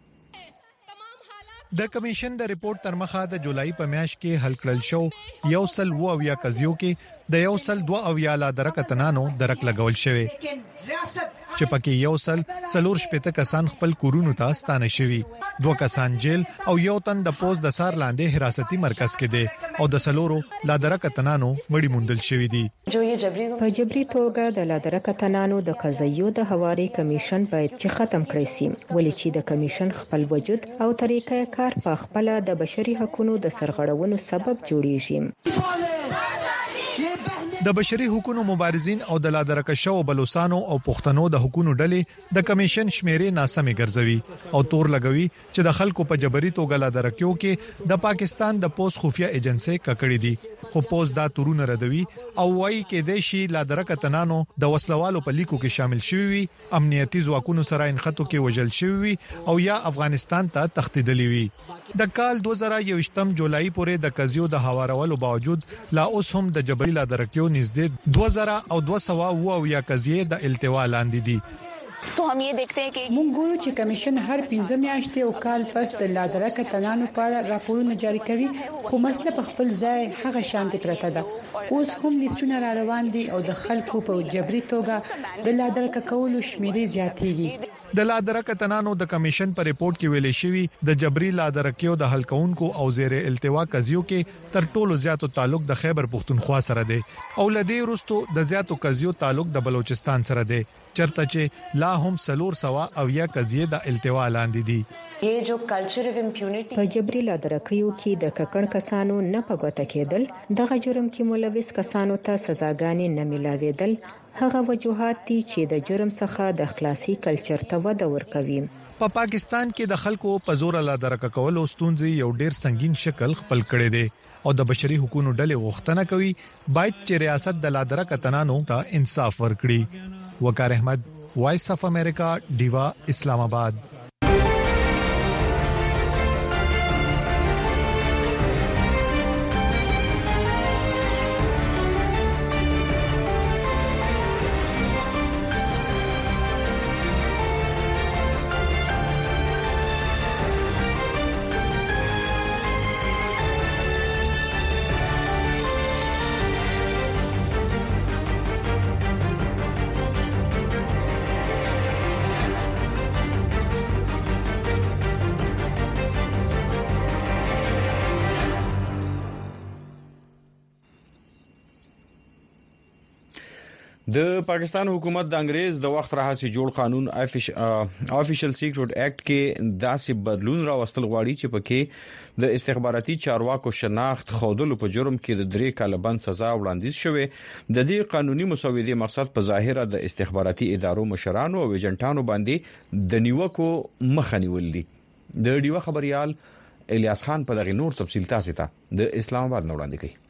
Speaker 20: د کمیشن د ریپورت تر مخه د جولای په میاشت کې حل کړل شو یو سل و اویا قضیو کې د یو سل 2 اویا لا درکتنانو درک لګول شوی چې پکې یو سل څلور شپته کسان خپل کورونو ته ستانه شوي 2 کسان جیل او یو تن د پوز د سار لاندې حراستي مرکز کې دي او د سلورو لا درکتنانو مړی موندل شوی دي
Speaker 21: په جبري توګه د لا درکتنانو د قضیو د حواري کمیشن باید چې ختم کړي سي ولې چې د کمیشن خپل وجود او طریقې کار په خپل د بشري حقوقو د سرغړونو سبب جوړیږي
Speaker 20: د بشري حقوقو مبارزین او د لادرکشو بلوچستانو او پښتنو د حقوقو ډلې د کمیشن شمیرې ناسمې ګرځوي او تور لګوي چې د خلکو په جبري توګه لادرکیو کې د پاکستان د پوس خفیه ایجنسی ککړې دي خو پوز دا تورونه ردوي او وایي کې د شي لا درکتنانو د وسلوالو په لیکو کې شامل شوی وي، امنیتي ځواکونو سره انخطو کې وژل شوی وي او یا افغانستان ته تښتیدلی وي. د کال 2021 جولای پورې د قضیو د حوارولو باوجود لا اوس هم د جبري لا درکیو نږدې 2000 او 200 یا قضیې د التوا لاندې دي.
Speaker 2: तो हम ये देखते हैं कि
Speaker 8: مونږ ګورو چې کمیشن هر 15 میاشتې او کال پس د لادرکه تنانو په راپورونه جاری کوي، خو مسله په خپل ځای هغه شانتي پرته ده. اوس هم لیستونه را روان دي او د خلکو په جبري توګه د لادرکه کولو شمیرې زیاتېږي.
Speaker 20: د لادرکه تنانو د کمیشن په ریپورت کې ویلي شوی د جبري لادرکیو د حل کونکو او زیر التوا قضیو کې تر ټولو زیاتو تعلق د خیبر پختونخوا سره دی او لدی وروستو د زیاتو قضیو تعلق د بلوچستان سره دی، چرته چې لا هم سلور سوا او یا قضیه د التوا لاندې دي.
Speaker 2: یہ جو کلچر اف امپیونټی
Speaker 21: په جبري لادرکیو کې د ککړ کسانو نه پګوته کېدل، دغه جرم کې ملوث کسانو ته سزاګانې نه ملاوېدل هغه وجوهات دي چې د جرم څخه د خلاصي کلچر ته وده ورکوي.
Speaker 20: په پاکستان کې د خلکو په زور لادرکه کولو ستونزې یو ډیر سنگین شکل خپل کړي دي او د بشري حقوقو ډلې غوښتنه کوي باید چې ریاست د لادرکه تنانو ته انصاف ورکړي. وقار احمد، وائس اف امریکا، ډیوا، اسلام آباد.
Speaker 1: د پاکستان حکومت د انګريز د وخت راهسي جوړ قانون افیشل سیکرټ اکټ کې داسې بدلون راوستل غواړي چې پکې د استخباراتي چارواکو شناخت خودلو په جرم کې د 3 کال بند سزا وړاندیز شوه. د دې قانوني مسودې مقصد په ظاهره د استخباراتي ادارو مشرانو او ایجنټانو باندې د نیوکو مخه نیول دي. د ډیوه خبريال الیاس خان په دغه نور تفصیل تاسو ته د اسلام آباد نه وړاندې کوي.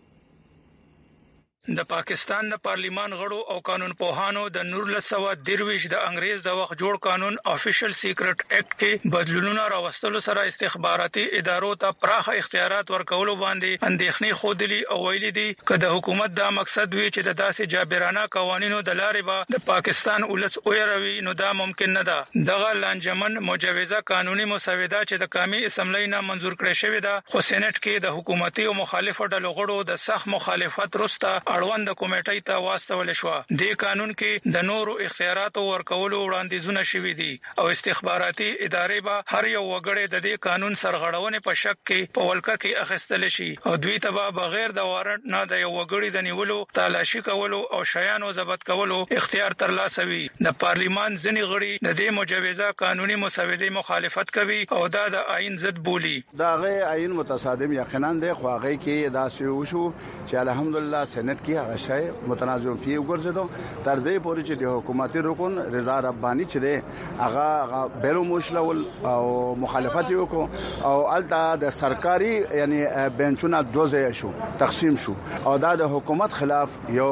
Speaker 22: د پاکستان د پارلیمان غړو او قانون پوهانو د 1923 د انګريز د وخت جوړ قانون افیشل سیکرټ اکټ کې بدلونونه راوستلو سره استخباراتي ادارو ته پراخه اختیارات ورکولو باندې اندېښنې خوده او ویلي دي چې د حکومت دا مقصد وی چې د داسې جابرانه قوانینو د لارې به د پاکستان ولس اویروي نو دا ممکن نه ده. دغه لانجمن مجوزه قانوني مسوده چې د قومي اسمبلی نه منزور کړې شوې ده خو سېنات کې د حکومتي او مخالفو ډلو غړو د سخت مخالفت وروسته اړوند کمیټې ته واستول شو. د قانون کې د نورو اختیاراتو ورکولو وړاندیزونه شوي دي او استخباراتي ادارې به هر یو وګړي د دې قانون سرغړونې په شک کې په ولکه کې اخیستل شي او دوی ته بغیر د وارنټ نه د یو وګړي د نیولو، تلاشي کولو او شیانو ضبط کولو اختیار ترلاسه وي. د پارلیمان ځینې غړي د دې مجوزه قانوني مسودې مخالفت کوي او دا د آئین ضد بولی.
Speaker 23: دا غي آئین متصادم یقینا د خواغي کې دا شو چې الحمدلله سېنات کې شای متنازع فی وګرځیدو تر دې پورې چې د حکومتي رکن رضا ربانی چې دی هغه بیرو مشلول او مخالفت وکړو او الته د سرکاري یعنی بنچونه دوزه شو تقسیم شو او دا د حکومت خلاف یو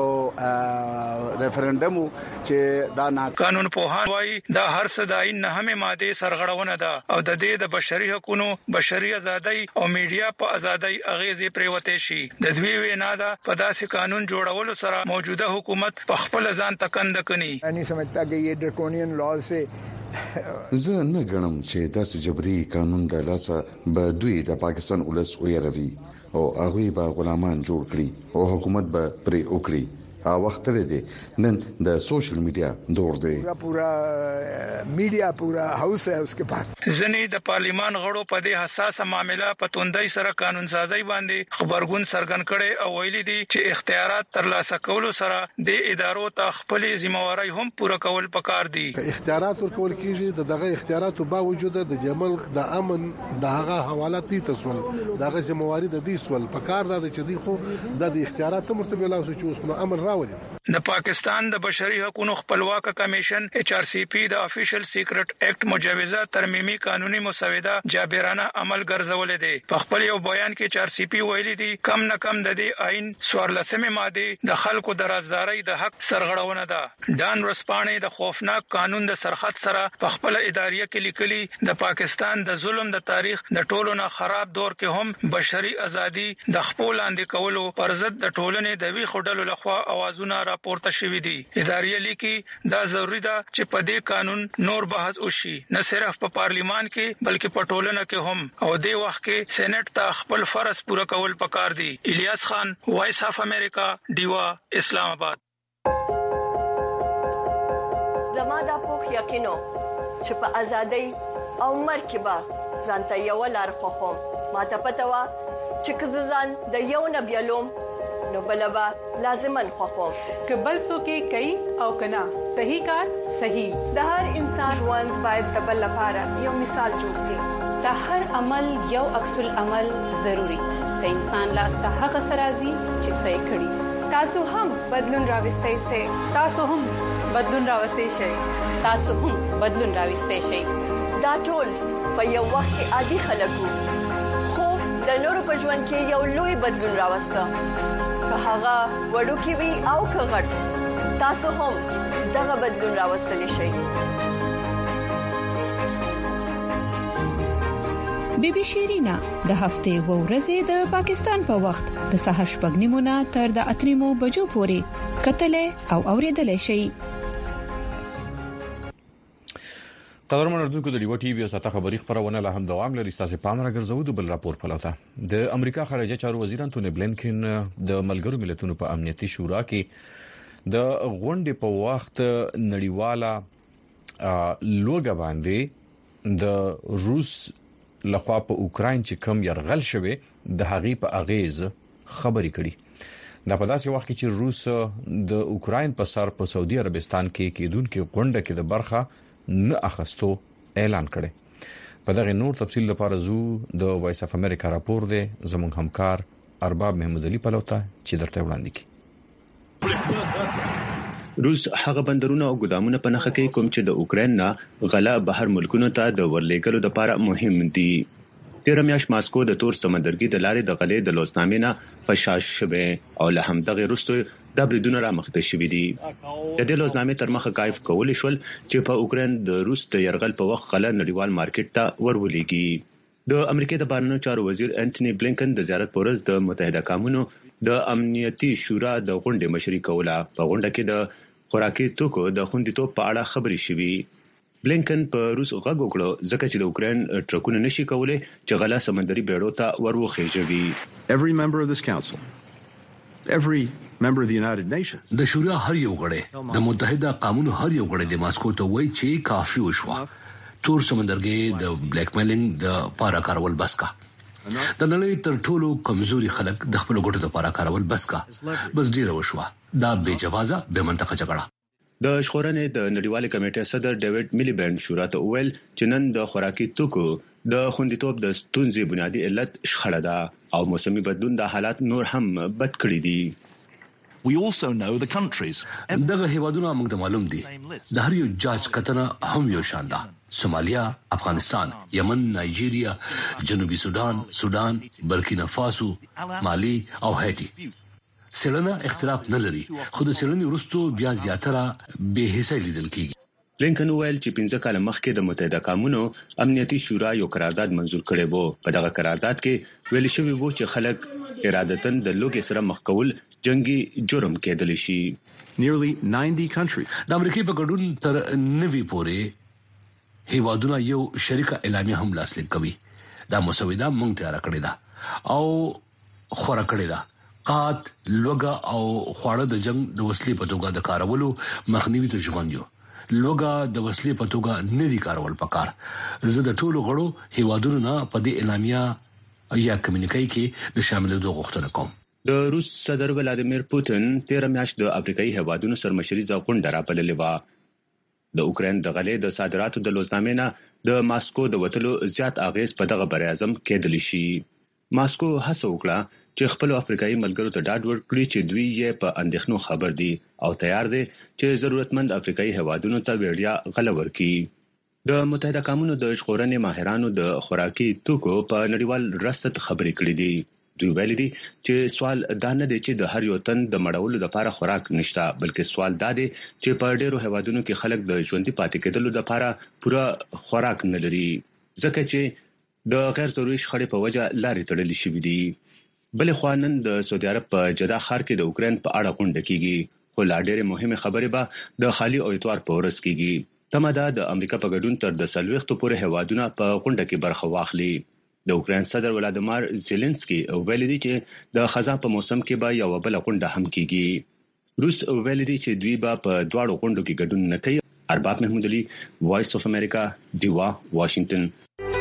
Speaker 23: ریفرندوم چې دا
Speaker 22: قانون پوهان وايي دا هر څه د آئین نه ماده سرغړونه ده او د دې د بشري حقوقو، بشري ازادۍ او میډیا په ازادۍ اغیزې پریوته شي. د دوی وینا ده په داسې قانون جوړ سره موجوده حکومت په خپل ځان تکند کني.
Speaker 24: یعنی سمجھتا کہ یہ ڈرکونین لاز سے
Speaker 25: زه نه غنم چې داسې جبري قانون د لاسه به دوی د پاکستان ولس ویروي او هغه به غلامان جوړ کړي او حکومت به پرې وکړي. وخت لري نن د سوشل میډیا دور دی.
Speaker 24: پورا میډیا پورا هاوس ہے اس کے پاس.
Speaker 22: ځنې د پارلیمان غړو په دې حساسه معاملې په توندۍ سره قانون سازي باندې خبرګون سرګن کړي او ویلي دي چې اختیارات ترلاسه کولو سره د ادارو ته خپل ذمہواری هم پوره کول پکار دي.
Speaker 26: اختیارات ورکول کیږي دغه اختیاراتو باوجود د جمل د امن د هغه حوالاتي تسول دغه ذمہواری د دې سول پکار ده چې دی خو د اختیارات مرتبه لا اوس چې اوس نو امن راولي.
Speaker 22: د پاکستان د بشري حقوقو خپلواک کمیشن HRCP د افیشل سیکرټ اکټ مجوزه ترمیمي قانوني مسوده جابرانه عمل ګرځولې دي. په خپل یو بیان کې HRCP ویلي دي کم نه کم د دې آئین 14مه ماده د خلکو د رازدارۍ د حق سرغړونه ده. ډان ورسپانې د خوفناک قانون د سرحد سره په خپل اداریه کې لیکلي د پاکستان د ظلم د تاریخ د ټولو نه خراب دور کې هم بشري ازادي د خپل لاندې کولو پر ضد د ټولنې د وی خډلو لخوا اوازونه راپورته شوې دي. اداري لیکي دا ضروری ده چې په دې قانون نور بحث وشي نه صرف په پارلیمان کې بلکې په ټولنه کې هم او د وخت کې سېنات ته خپل فرض پوره کول پکار دي. الیاس خان، وایس اف امریکا، ډیوا، اسلام آباد.
Speaker 3: زما د پوخ یقینو چې په ازادۍ او مرکبه ځانته یو لار خوخم ماته پته وا چې کززان د یو نبیلوم نو بلبا لازمن خوخم
Speaker 8: کبل سو کې کوي او کنا صحیح کار صحیح.
Speaker 4: د هر انسان ژوند باید د بل لپاره یو مثال جوړ شي.
Speaker 14: د هر عمل یو عکس العمل ضروری. د انسان لاس ته هغه سرازي چې صحیح کړي.
Speaker 4: تاسو هم بدلون راوستئ سي.
Speaker 8: تاسو هم بدلون راوستئ شئ.
Speaker 14: تاسو هم بدلون راوستئ شئ.
Speaker 3: دا ټول په یو وخت کې عادي خلکو خو د نورو په ژوند کې یو لوی بدلون راوسته. که هغه وړوکی وي او که غټ تاسو هم دغه بدلون راوستلی شئ.
Speaker 21: بیبي شیرینا د هفته و ورځې د پاکستان په وخت د سحر شپږنیمونه تر د 8 بجو پورې کتلې او اوریدلې شي.
Speaker 1: قدرمن اردوونکو د لیو ټي وي او ساته خبري خبرونه له هم دوام لري. تاسو پام راګرځو د بل راپور پلوته. د امریکا خارجه چارو وزیر انټونی بلینکن د ملګرو ملتونو په امنیتي شورا کې د غونډې په وخت نړیواله لوګه باندې د روس لخوا په اوکرين چې کم يرغل شوه د هغې په اغیز خبري کړي. دا په داسې وخت کې چې روس د اوکرين په سر په سعودي عربستان کې کېدونکو غونډه کې د برخه نه اخستو اعلان کړي. په دغه نور تفصیل لپاره زو د وایس اف امریکا راپور دی زموږ همکار ارباب محمود علي پلوته چې درته وړاندې کی.
Speaker 5: روس هغه بندرونه او ګدامونه په نخښه کې کوم چې د اوکرين نه غلا بهر ملکونو ته د ورلېګلو لپاره مهم دي. 13 میاشت ماسکو د تور سمندرګي د لارې د غلې د لوسنامې نه پښاش شوه او له همدغه وروسته د بریدونو را مخته شوې دي. د دې لوسنامې تر مخه کایف کول شول چې په اوکرين د روس د يرغل په وخت غلا نړیوال مارکیټ ته ورولېږي. د امریکا د بهرنیو چارو وزیر انټونی بلینکن د زیارت پورز د متحده قومونو د امنیتي شورا د غونډې مشري کوله. په غونډه کې د خوراکي توکو د خوندیتوب په اړه خبرې شوې. بلینکن په روس غږ وکړ ځکه چې د اوکرين ټرکونه نشي کولای چې غلا سمندري بیړو ته وروخیږي.
Speaker 7: Every member of this council, every member of the United Nations.
Speaker 9: د شورا هر یو غړی د متحده قومونو هر یو غړی د ماسکو ته وایي چې کافي وشو. تور سمندرګي د بلیک میلینګ د پارا کارول بس کا. د نړۍ تر ټولو کمزوري خلک د خپل ګټو لپاره کارول بس کا. بس ډیر وشو. دا بے جوازه به منطقه جګړه.
Speaker 5: د شخړنې د نړیوالې کمیټې صدر ډیوډ میلیبند شورا ته وویل چې نن د خوراکي توکو د خوندیتوب د ستونزې بنیادی علت شخړه ده او موسمي بدلون د حالات نور هم بد کړی دي.
Speaker 9: We also know the countries. دغه هیوادونه موږ ته معلوم دي. د هر یو جاج کتنه هم یو شان ده. سومالیا، افغانستان، یمن، نایجیریا، جنوبي سودان، برکینا فاسو، مالی او هایټي. سیلنا اختلاف نه لري خو د سیلني ورستو بیا زیاتره به حصہ لیدل کیږي.
Speaker 5: لینکن ویل چې 15 کال مخکې د متحده قومونو امنیتي شورا یو قرارداد منزور کړی وو. په دغه قرارداد کې ویل شوی وو چې خلک ارادتن د لوګي سره مخ کول جنگي جرم کېدل شي.
Speaker 7: Nearly 90 countries.
Speaker 9: د امریکای په ګډون تر 90 پورې هیوادونه یو شریکه اعلامیه هم لاسلیک کوي. دا مسوده مونږ تیار کړی دا او خورا کړی دا. قات لوګا او خواړه د جنگ د وسلې په توګه د کارولو مخنیوي ته ژوندیو. لوګا د وسلې په توګه نه دي کارول پکار. زه د ټولو غړو هیوادونو نه په دې اعلامیه یا کمیونیکي کې د شاملېدو غوښتنه کوم.
Speaker 5: د روس صدر ولادیمیر پوتین 13 میاشت د افریقایي هیوادونو سرمشري غونډه راپللې و. د اوکرين د غلې د صادراتو د لوزنامې نه د ماسکو د وټلو زیات اغیز په دغه بر اعظم کېدلی شي. ماسکو هڅه وکړه چې خپل افریقایي ملګرو ته ډاډ ورکړي چې دوی یې په اندېښنو خبر دي او تیار دي چې ضرورتمند افریقایي هوادونو ته وړیا غله ورکړي د متحده قومونو د ژغورنې ماهرانو د خوراکي توکو په نړیوال رصد خبرې کړې دي. دوی ویلي دي چې سوال دا نه دی چې د هر یو تن د مړولو لپاره خوراک نشته، بلکې سوال دا دی چې په ډېرو هوادونو کې خلک د ژوندۍ پاتې کېدلو لپاره پوره خوراک نه لري ځکه چې د غیر ضروري شخړې په وجه لارې تړلې شوې دي. بل خو نن د سعودي عرب په جده ښار کې د اوکرين په اړه غونډه کیږي، خو لا ډېرې مهمه خبره به د خالي او اتوار په ورځ کیږي. تمه ده د امریکا په ګډون تر د 40 پورې هوادونه په غونډه کې برخه واخلي. د اوکرين صدر ولادیمیر زيلنسکي ویلي دی چې د خزان په موسم کې به یو بل غونډه هم کیږي. روس ویلي دی چې دوی به په دواړو غونډو کې ګډون نه کوي. ارباب محمود علي، وایس اف امریکا، دیوا، واشنگټن.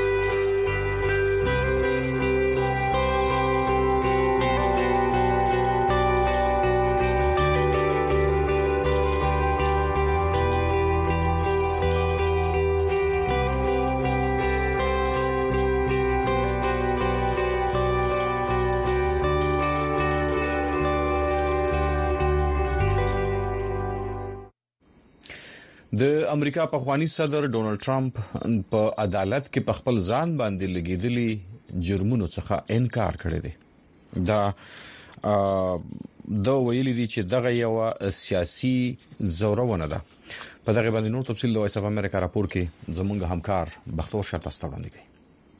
Speaker 1: د امریکا پخوانی صدر ډونالد ټرمپ په عدالت کې په خپل ځان باندې لګیدلي جرمونو څخه انکار کړی دی. دا ویلي دي چې دغه یو سیاسي زورونه ده. په دغه باندې نور تفصیل د وایس اف امریکا راپور کې زموږ همکار بختور شپسته وړاندې کوي.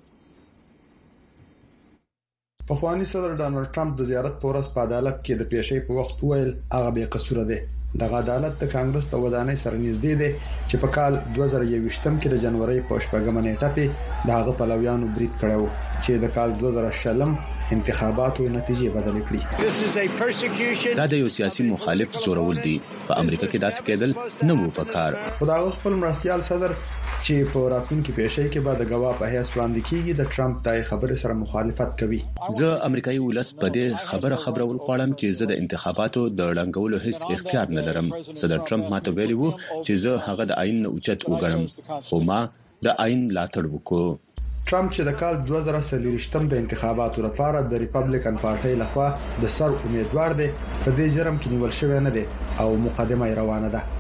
Speaker 6: پخوانی صدر ډونالد ټرمپ د زیارت په ورځ په عدالت کې د پیښې په وخت ویل هغه بې قصور دی. د عدالت د کانګرس د ودانۍ سره نږدې دی چې په کال 2021 کې د جنوري په 8 نیټه په دغه پلویانو بریټ کړو چې د کال 2020 انتخاباتو نتیجې بدلې کړې.
Speaker 5: دا د یو سیاسي مخالف زورول دي. په امریکا کې داسې کېدل نه وو پکار.
Speaker 6: خدای خپل مرستيال صدر چې په راتلونکي پیښې کې بعد غوا په هیڅ وړاندې کیږي د ټرمپ د خبرې سره مخالفت کوي.
Speaker 5: زه امریکایي ولس په دې خبره ولغواړم چې زه د انتخاباتو د ړنګولو هیڅ اختیار نه لرم. صدر ټرمپ ماته ویلي وو چې زه هغه د آئین اوچت وګڼم، خو ما د آئین ملاتړ وکړ.
Speaker 6: ټرمپ چې د کال 2023 د انتخاباتو لپاره د ریپبلیکن پارټۍ لخوا د سر امیدوار دی، په دې جرم کې نیول شوی نه دی او مقدمه روانه ده.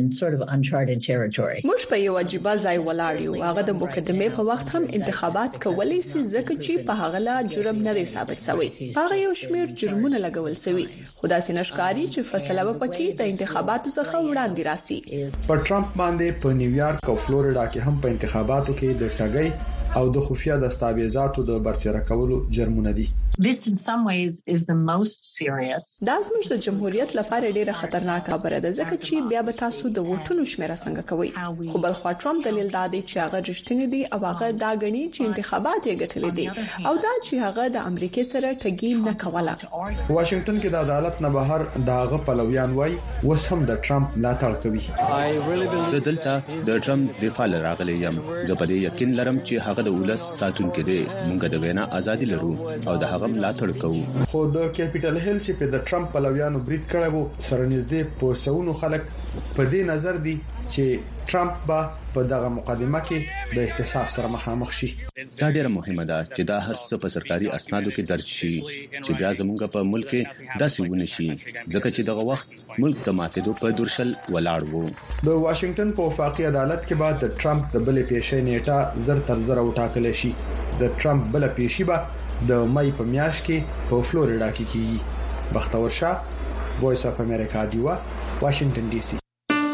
Speaker 4: موږ په یو عجیب ځای ولاړ یو. هغه د مقدمې په وخت هم انتخابات کولای شي ځکه چې په هغه لا جرم نه دی ثابت شوی. هغه یو شمیر جرمونه لګول شوی. خدا سي نشکاری چې فیصله وکړي د انتخاباتو څخه وړاندې راسي.
Speaker 6: پر ټرمپ باندې په نیویارک او فلوریدا کې هم په انتخاباتو کې د ټګۍ او د خفیه دستاویزاتو د برسېره کولو جرمونه دي.
Speaker 10: This in some ways is the most serious.
Speaker 4: دا زموږ د جمهوریت لپاره ډیره خطرناکه خبره ده ځکه چې بیا به تاسو د ووټونو شمیره څنګه کوي. خو بل خو ټرمپ دلیل دادی چې هغه رښتینی دی او هغه دا غني چې انتخابات یې ګټلې دي او دا چې هغه د امریکای سره ټګي نه کوله.
Speaker 6: واشنگټن کې د عدالت نه بهر داغه پلویان وای وس هم د ټرمپ ملاتړ کوي.
Speaker 5: زه دلته د ټرمپ دفاع راغلی یم. زه په دې یقین لرم چې هغه د ولس ساتونکو دی. موږ د وینا ازادي لرو او د هغه ملاتړ کوو.
Speaker 6: خو د کیپټل هیل چې په د ټرمپ پلویانو بریټ کړو سره نږدې پورسونو خلک په دې نظر دي چې ټرمپ به په دغه مقدمه کې د احتساب سره مخامخ شي.
Speaker 5: دا ډیره مهمه ده چې دا هر څه په سرکاري اسنادو کې درج شي چې بیا زموږ په ملک کې داسې ونه شي ځکه چې دغه وخت ملک د ماتېدو په درشل ولاړ وو.
Speaker 6: د واشنگټن په وفاقي عدالت کې بعد د ټرمپ د بلې پیښې نیټه زر تر زر وټاکل شي. د ټرمپ بل پیښې به د مې په میاشت کې په فلوریدا کې کیږي. بختور شاه، وایس اف امریکا، دیوا، واشنگټن ډي سي.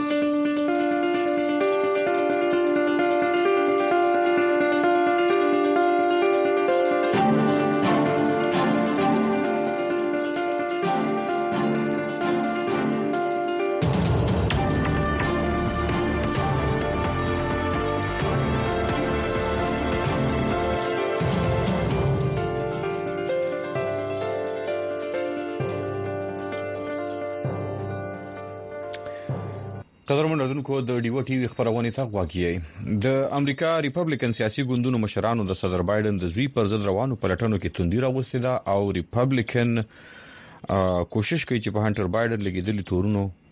Speaker 1: قدرمن اردوونکو د ډیو ټي وی خبرونه ته غواړي. د امریکا ریپبلیکن سیاسي ګوندونو مشرانو د صدر بایدن د زوی پر ضد روانو پلټنو کې توندي راوستي ده او ریپبلیکن کوشش کوي چې په هانټر بایدن لګیدلي تورونو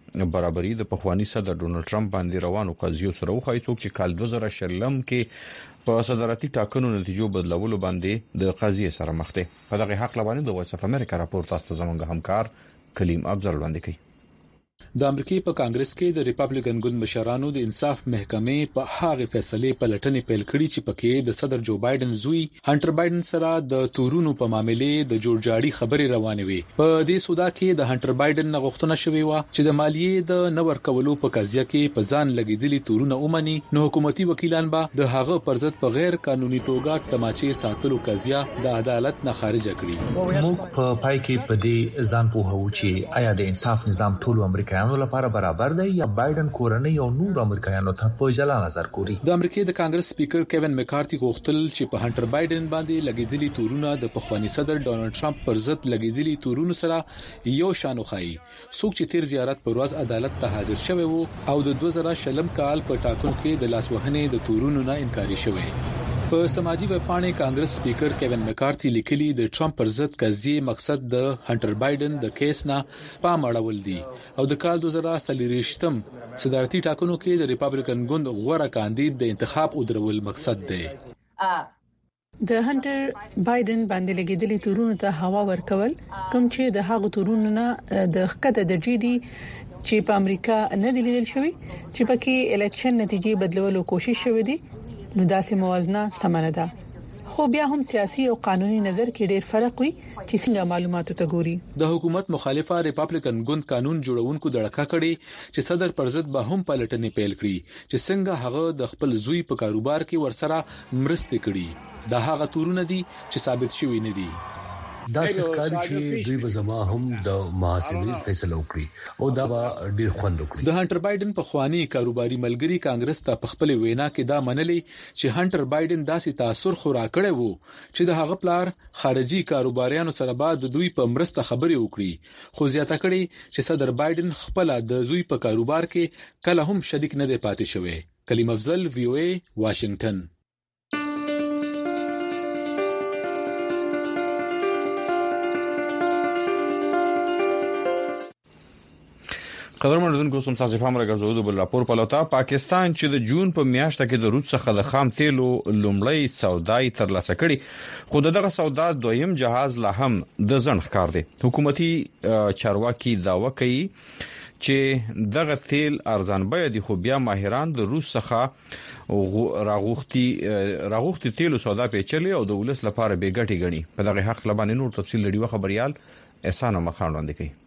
Speaker 1: برابرۍ د پخوانی صدر ډونالد ټرمپ باندې روانو قضیو سره وخایي څوک چې کال 2020 کې په صدارتي ټاکنو نتیجو بدلولو باندې د قضیې سره مخ دي. په دغه حق لبانې د وایس اف امریکا راپور تاسو زمونږ همکار کلیم افضل وړاندې کوي.
Speaker 11: د امریکای په کانګرس کې د ریپابلیکن ګوند مشرانو د انصاف محکمې په هغه فیصله په لټنې پیل کړې چې پکې د صدر جو بایدن زوی هانټر بایدن سره د تورونو په معاملې د جوړجاړي خبرې روانې وي. په دې سودا کې د هانټر بایدن غوښتنه شوې و چې د مالیې د نور کولو په قضیه کې په ځان لګیدلي تورونه اومني، نو حکومتي وکیلان به د هغه پر ضد په غیر قانوني توګه تماچې ساتلو قضیه د عدالت نه خارج کړي.
Speaker 12: موږ په پای کې په دې ځان پوهو چې آیا د انصاف نظام ټول امریکایانو لپاره برابر دی یا بایدن کورنۍ او نور امریکایانو ته په جلا نظر ګوري.
Speaker 11: د امریکای د کانګرس سپیکر کیوین مکارتي غوښتل چې په هانټر بایدن باندې لګیدلي تورونه د پخوانی صدر ډونالد ټرمپ پر ضد لګیدلي تورونو سره یو شان وخایي. څوک چې تیر زیارت پر ورځ عدالت ته حاضر شوی وو او د 2020 کال په ټاکنو کې د لاسوهنې د تورونو نه انکاري شوی. په سماجی وپاڼې کانګرس سپیکر کیوین مکارتي لیکلي د ټرمپ پر ضد قضیې مقصد د هانټر بایدن د کیس نه پام اړول دي او د کال 2023 صدارتي ټاکنو کې د ریپابلیکن ګوند غوره کاندید د انتخاب او درول مقصد دی.
Speaker 8: د هانټر بایدن باندې لګیدلي تورونو ته هوا ورکول کوم چې د هغو تورونو نه د خکته د جی ډي چې په امریکا نه دی لیدل شوی چې پکې الیکشن نتیجې بدلولو کوشش شوې دي، نو داسې موازنه سمانه ده. خو بیا هم سیاسي او قانوني نظر کې ډېر فرق وي چې څنګه معلوماتو ته ګوري.
Speaker 11: د حکومت مخالفه ریپابلیکن ګوند قانون جوړونکو دړکا کړي چې صدر پر ضد به هم پلټنې پیل کړي چې څنګه هغه د خپل زوی په کاروبار کې ورسره مرسته کړي. دا هغه تورونه دي چې ثابت شوي نه دي.
Speaker 9: دا څرګند چې دوی به زما هم د محاسبې فیصله وکړي او دا به ډیر خوند وکړي.
Speaker 11: د هانټر بایدن په خواني کاروباري ملګری کانګرس ته په خپل وینا کې دا منلې چې هانټر بایدن داسې تاثیر خورا کړی وو چې د هغه پلار خارجي کاروباریانو سره بعد دوی په مرسته خبرې وکړي، خو زیاته کړي چې صدر بایدن خپل د زوی په کاروبار کې کله هم شریک نه دی پاتې شوی. کلیم افضل VOA واشنگټن.
Speaker 1: قدرمن دونکو سم تاسو هم راګرځو د بل راپور په لټه. پاکستان چې د جون په میاشت کې د روس څخه د خام تیلو لومړی سودای ترلاسه کړي، خو دغه سودا دویم جهاز لا هم د ځن ښکار دي. حکومتي چارواکي داوا کوي چې دغه تیل ارزان بیه دي، خو بیا ماهران د روس څخه راغوختي تیلو سودا پیچلې او د ولس لپاره بیګټي غني. په دغه حق لبانې نور تفصیل لري خبريال احسان مخان وړاندې کوي.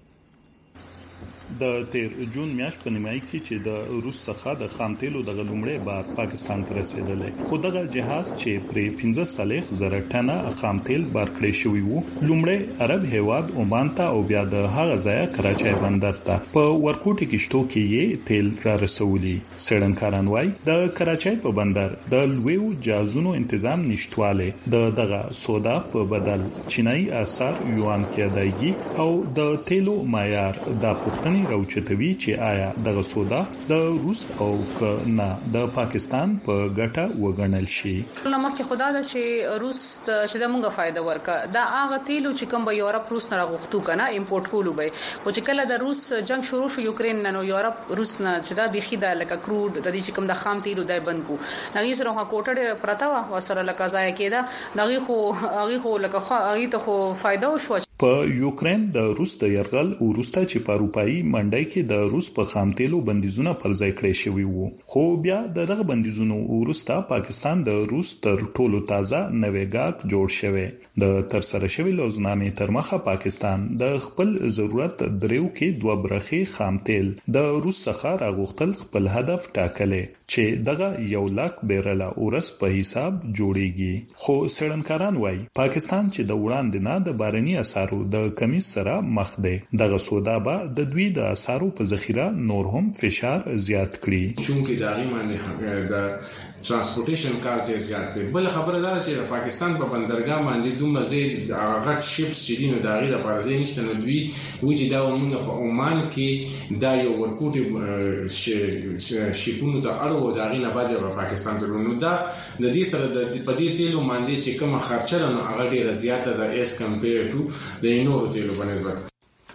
Speaker 13: د تیر جون میاشت په نیمایي کې چې د روس څخه د خام تیلو د غلومړې بار پاکستان ته رسیدلې، خو دغه جهاز چې پر 15,000 ټنه خام تیل بار کړی شوی وو لومړی عرب هیواد عمان ته او بیا د هغه ځای کراچۍ بندر ته په ورکوټي کې شتو کې یې تیل را رسولي. سړنکاران وای د کراچۍ په بندر د لویو جازونو تنظیم نشټواله د دغه سودا په بدل چینایي اثر یوان کې ادایي او د تیلو معیار د پښتني راوچتوي چې آیا دغه سودا د روس او نه د پاکستان په ګټه وګڼل شي.
Speaker 14: لمخکې خدا دا چې روس چې د موږ فائدہ ورکا دا هغه تیلو چې کوم به یورپ روس نه راغوښتو کنه امپورټ کولو به، او چې کله د روس جنگ شروع شو یوکرين نه یورپ روس نه چې دا بيخي د لکه کروډ د دې چې کوم د خام تیلو دای بند کو نغې سره هغه کوټه پرتا و سره لکه ځای کېده نغې خو لکه هغه ته خو فائدہ وشو.
Speaker 13: په یوکرين د روس د يرغل ورسته چې په اروپאי منډای کې د روس په خام تیلو بندیزونه پر ځای کړی شوی وو، خو بیا دغه بندیزونو ورسته پاکستان د روس تر ټولو تازه نویګاک جوړ شوی. د تر سره شوی لوزنامې تر مخه پاکستان د خپل ضرورت دریو کې 2 برخې خام تیل د روس څخه راغوښتل خپل هدف ټاکلې چې دغه 100,000 بیرل اورس په حساب جوړیږي. خو سړنکاران وای پاکستان چې د وړاندې نه د بارني اسارو د کمیس سره مخ دی، دغه سودا به د دوی د اسارو په ذخیره نور هم فشار زیات کړي.
Speaker 16: چونکه داغي باندې د ترانسپورټیشن کارت زیات دی. بل خبره ده چې پاکستان په بندرګاه باندې دومره زید غټ شپس چې دینو داغي د پارځې نشته، نو دوی وایي دا موږ په عمان کې دا یو ورکوټي شپونو ته اړو داغي نه بعد په پاکستان ته نو دا د دې سره د پدې تیلو باندې چې کومه خرچه نو هغه ډیره زیاته ده اس کمپیر ټو د نورو تیلو په نسبت.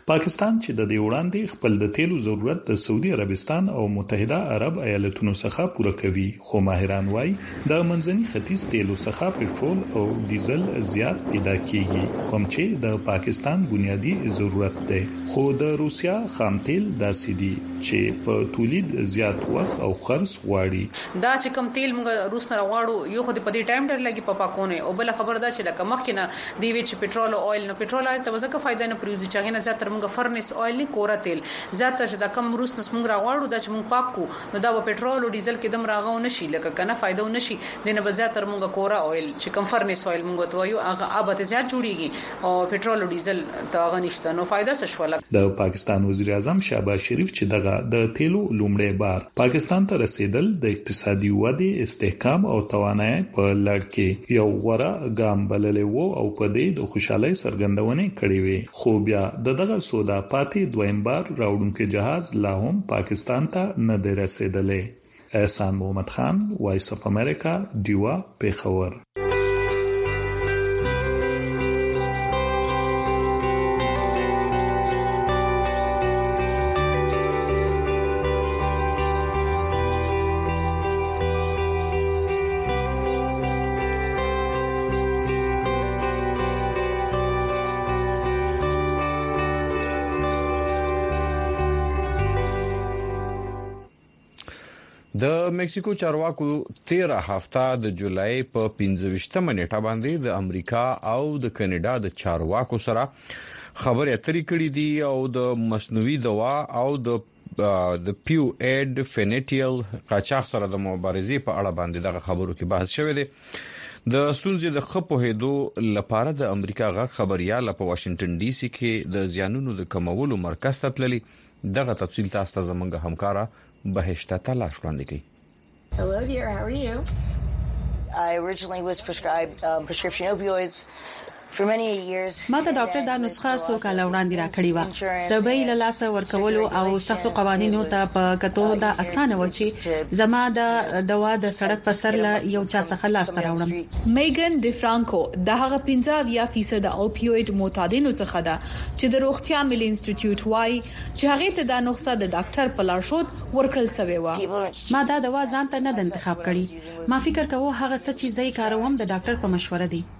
Speaker 13: پاکستان چې د دې وړاندې خپل د تیلو ضرورت د سعودي عربستان او متحده عرب ایالاتونو څخه پوره کوي، خو ماهران وايي د منځني ختیځ تیلو څخه پټرول او ډیزل زیات پیدا کیږي، کوم چې د پاکستان بنیادی ضرورت دی. خو د روسیا خام تیل داسې دي چې په تولید زیات وخت او خرڅ غواړي.
Speaker 14: دا چې کوم تیل موږ روس نه غواړو یو خو د پدې ټایم ډر لګي په پاکونه او بل خبر دا چې لکه مخکې نه دی وی چې پټرول او اویل نه پټرول ته وزکه فائدہ نه پریوزي چې نه زیات تر موږ فرنس اویل نه کورا تیل زیات چې د کم روس نه موږ غواړو دا چې موږ پاکو نو دا په پټرول او ډیزل کې دم راغو نشي لکه کنه فائدہ نشي دنه به زیات تر موږ کورا اویل چې کم فرنس اویل موږ ته وایو هغه ابته زیات جوړیږي او پټرول او ډیزل ته هغه نشته نو فائدہ څه شول.
Speaker 13: د پاکستان وزیر اعظم شهباز شریف چې دغه د تیلو لومړی بار پاکستان ته رسیدل د اقتصادي ودې استحکام او توانایي په لړ کې یو غوړه ګام بللې وو او په دې د خوشحالي څرګندونه کړې وي، خو بیا دغه سودا پاتې دویم بار راوړونکو جهاز لا هم پاکستان ته نه دی رسیدلې. احسان محمد خان، وایس اف امریکا، ډیوا، پیښور.
Speaker 1: د میکسیکو چارواکو 13 هفته د جولای په 15مه نیټه باندې د امریکا او د کاناډا د چارواکو سره خبرې اترې کړې دي او د مصنوعي دوا او د پیو اډ فینټیل قاچاق سره د مبارزې په اړه باندې دغه خبرو کې بحث شوی دی. د ستونزې د خپو هېدو لپاره د امریکا غږ خبريال په واشنگټن ډي سي کې د زیانونو د کمولو مرکز ته تللی. دغه تفصیل تاسو ته زمونږ همکارا بهشته تلاش وړاندې کړي.
Speaker 2: Hello dear, how are you? I originally was prescribed prescription opioids for many years.
Speaker 15: ما ته ډاکټر دا نسخه سو کال وړاندې را کړی و. د بیل لاس ورکولو او سخت قوانینو ته په کتو دا اسانه و چې زما د دوا د سړک په سر له یو چا څخه لاس راوړم.
Speaker 4: میګن ډی فرانکو د هغه 50% د اوپیوید معتادینو څخه ده چې د روغتیا ملي انسټیټیوټ وايي چې هغه ته دا نسخه د ډاکټر په لارښود ورکړل شوی و.
Speaker 15: ما دا دوا ځان ته نه انتخاب کړی. ما فکر کوم هغه څه چې زه کاروم د ډاکټر په مشوره دی.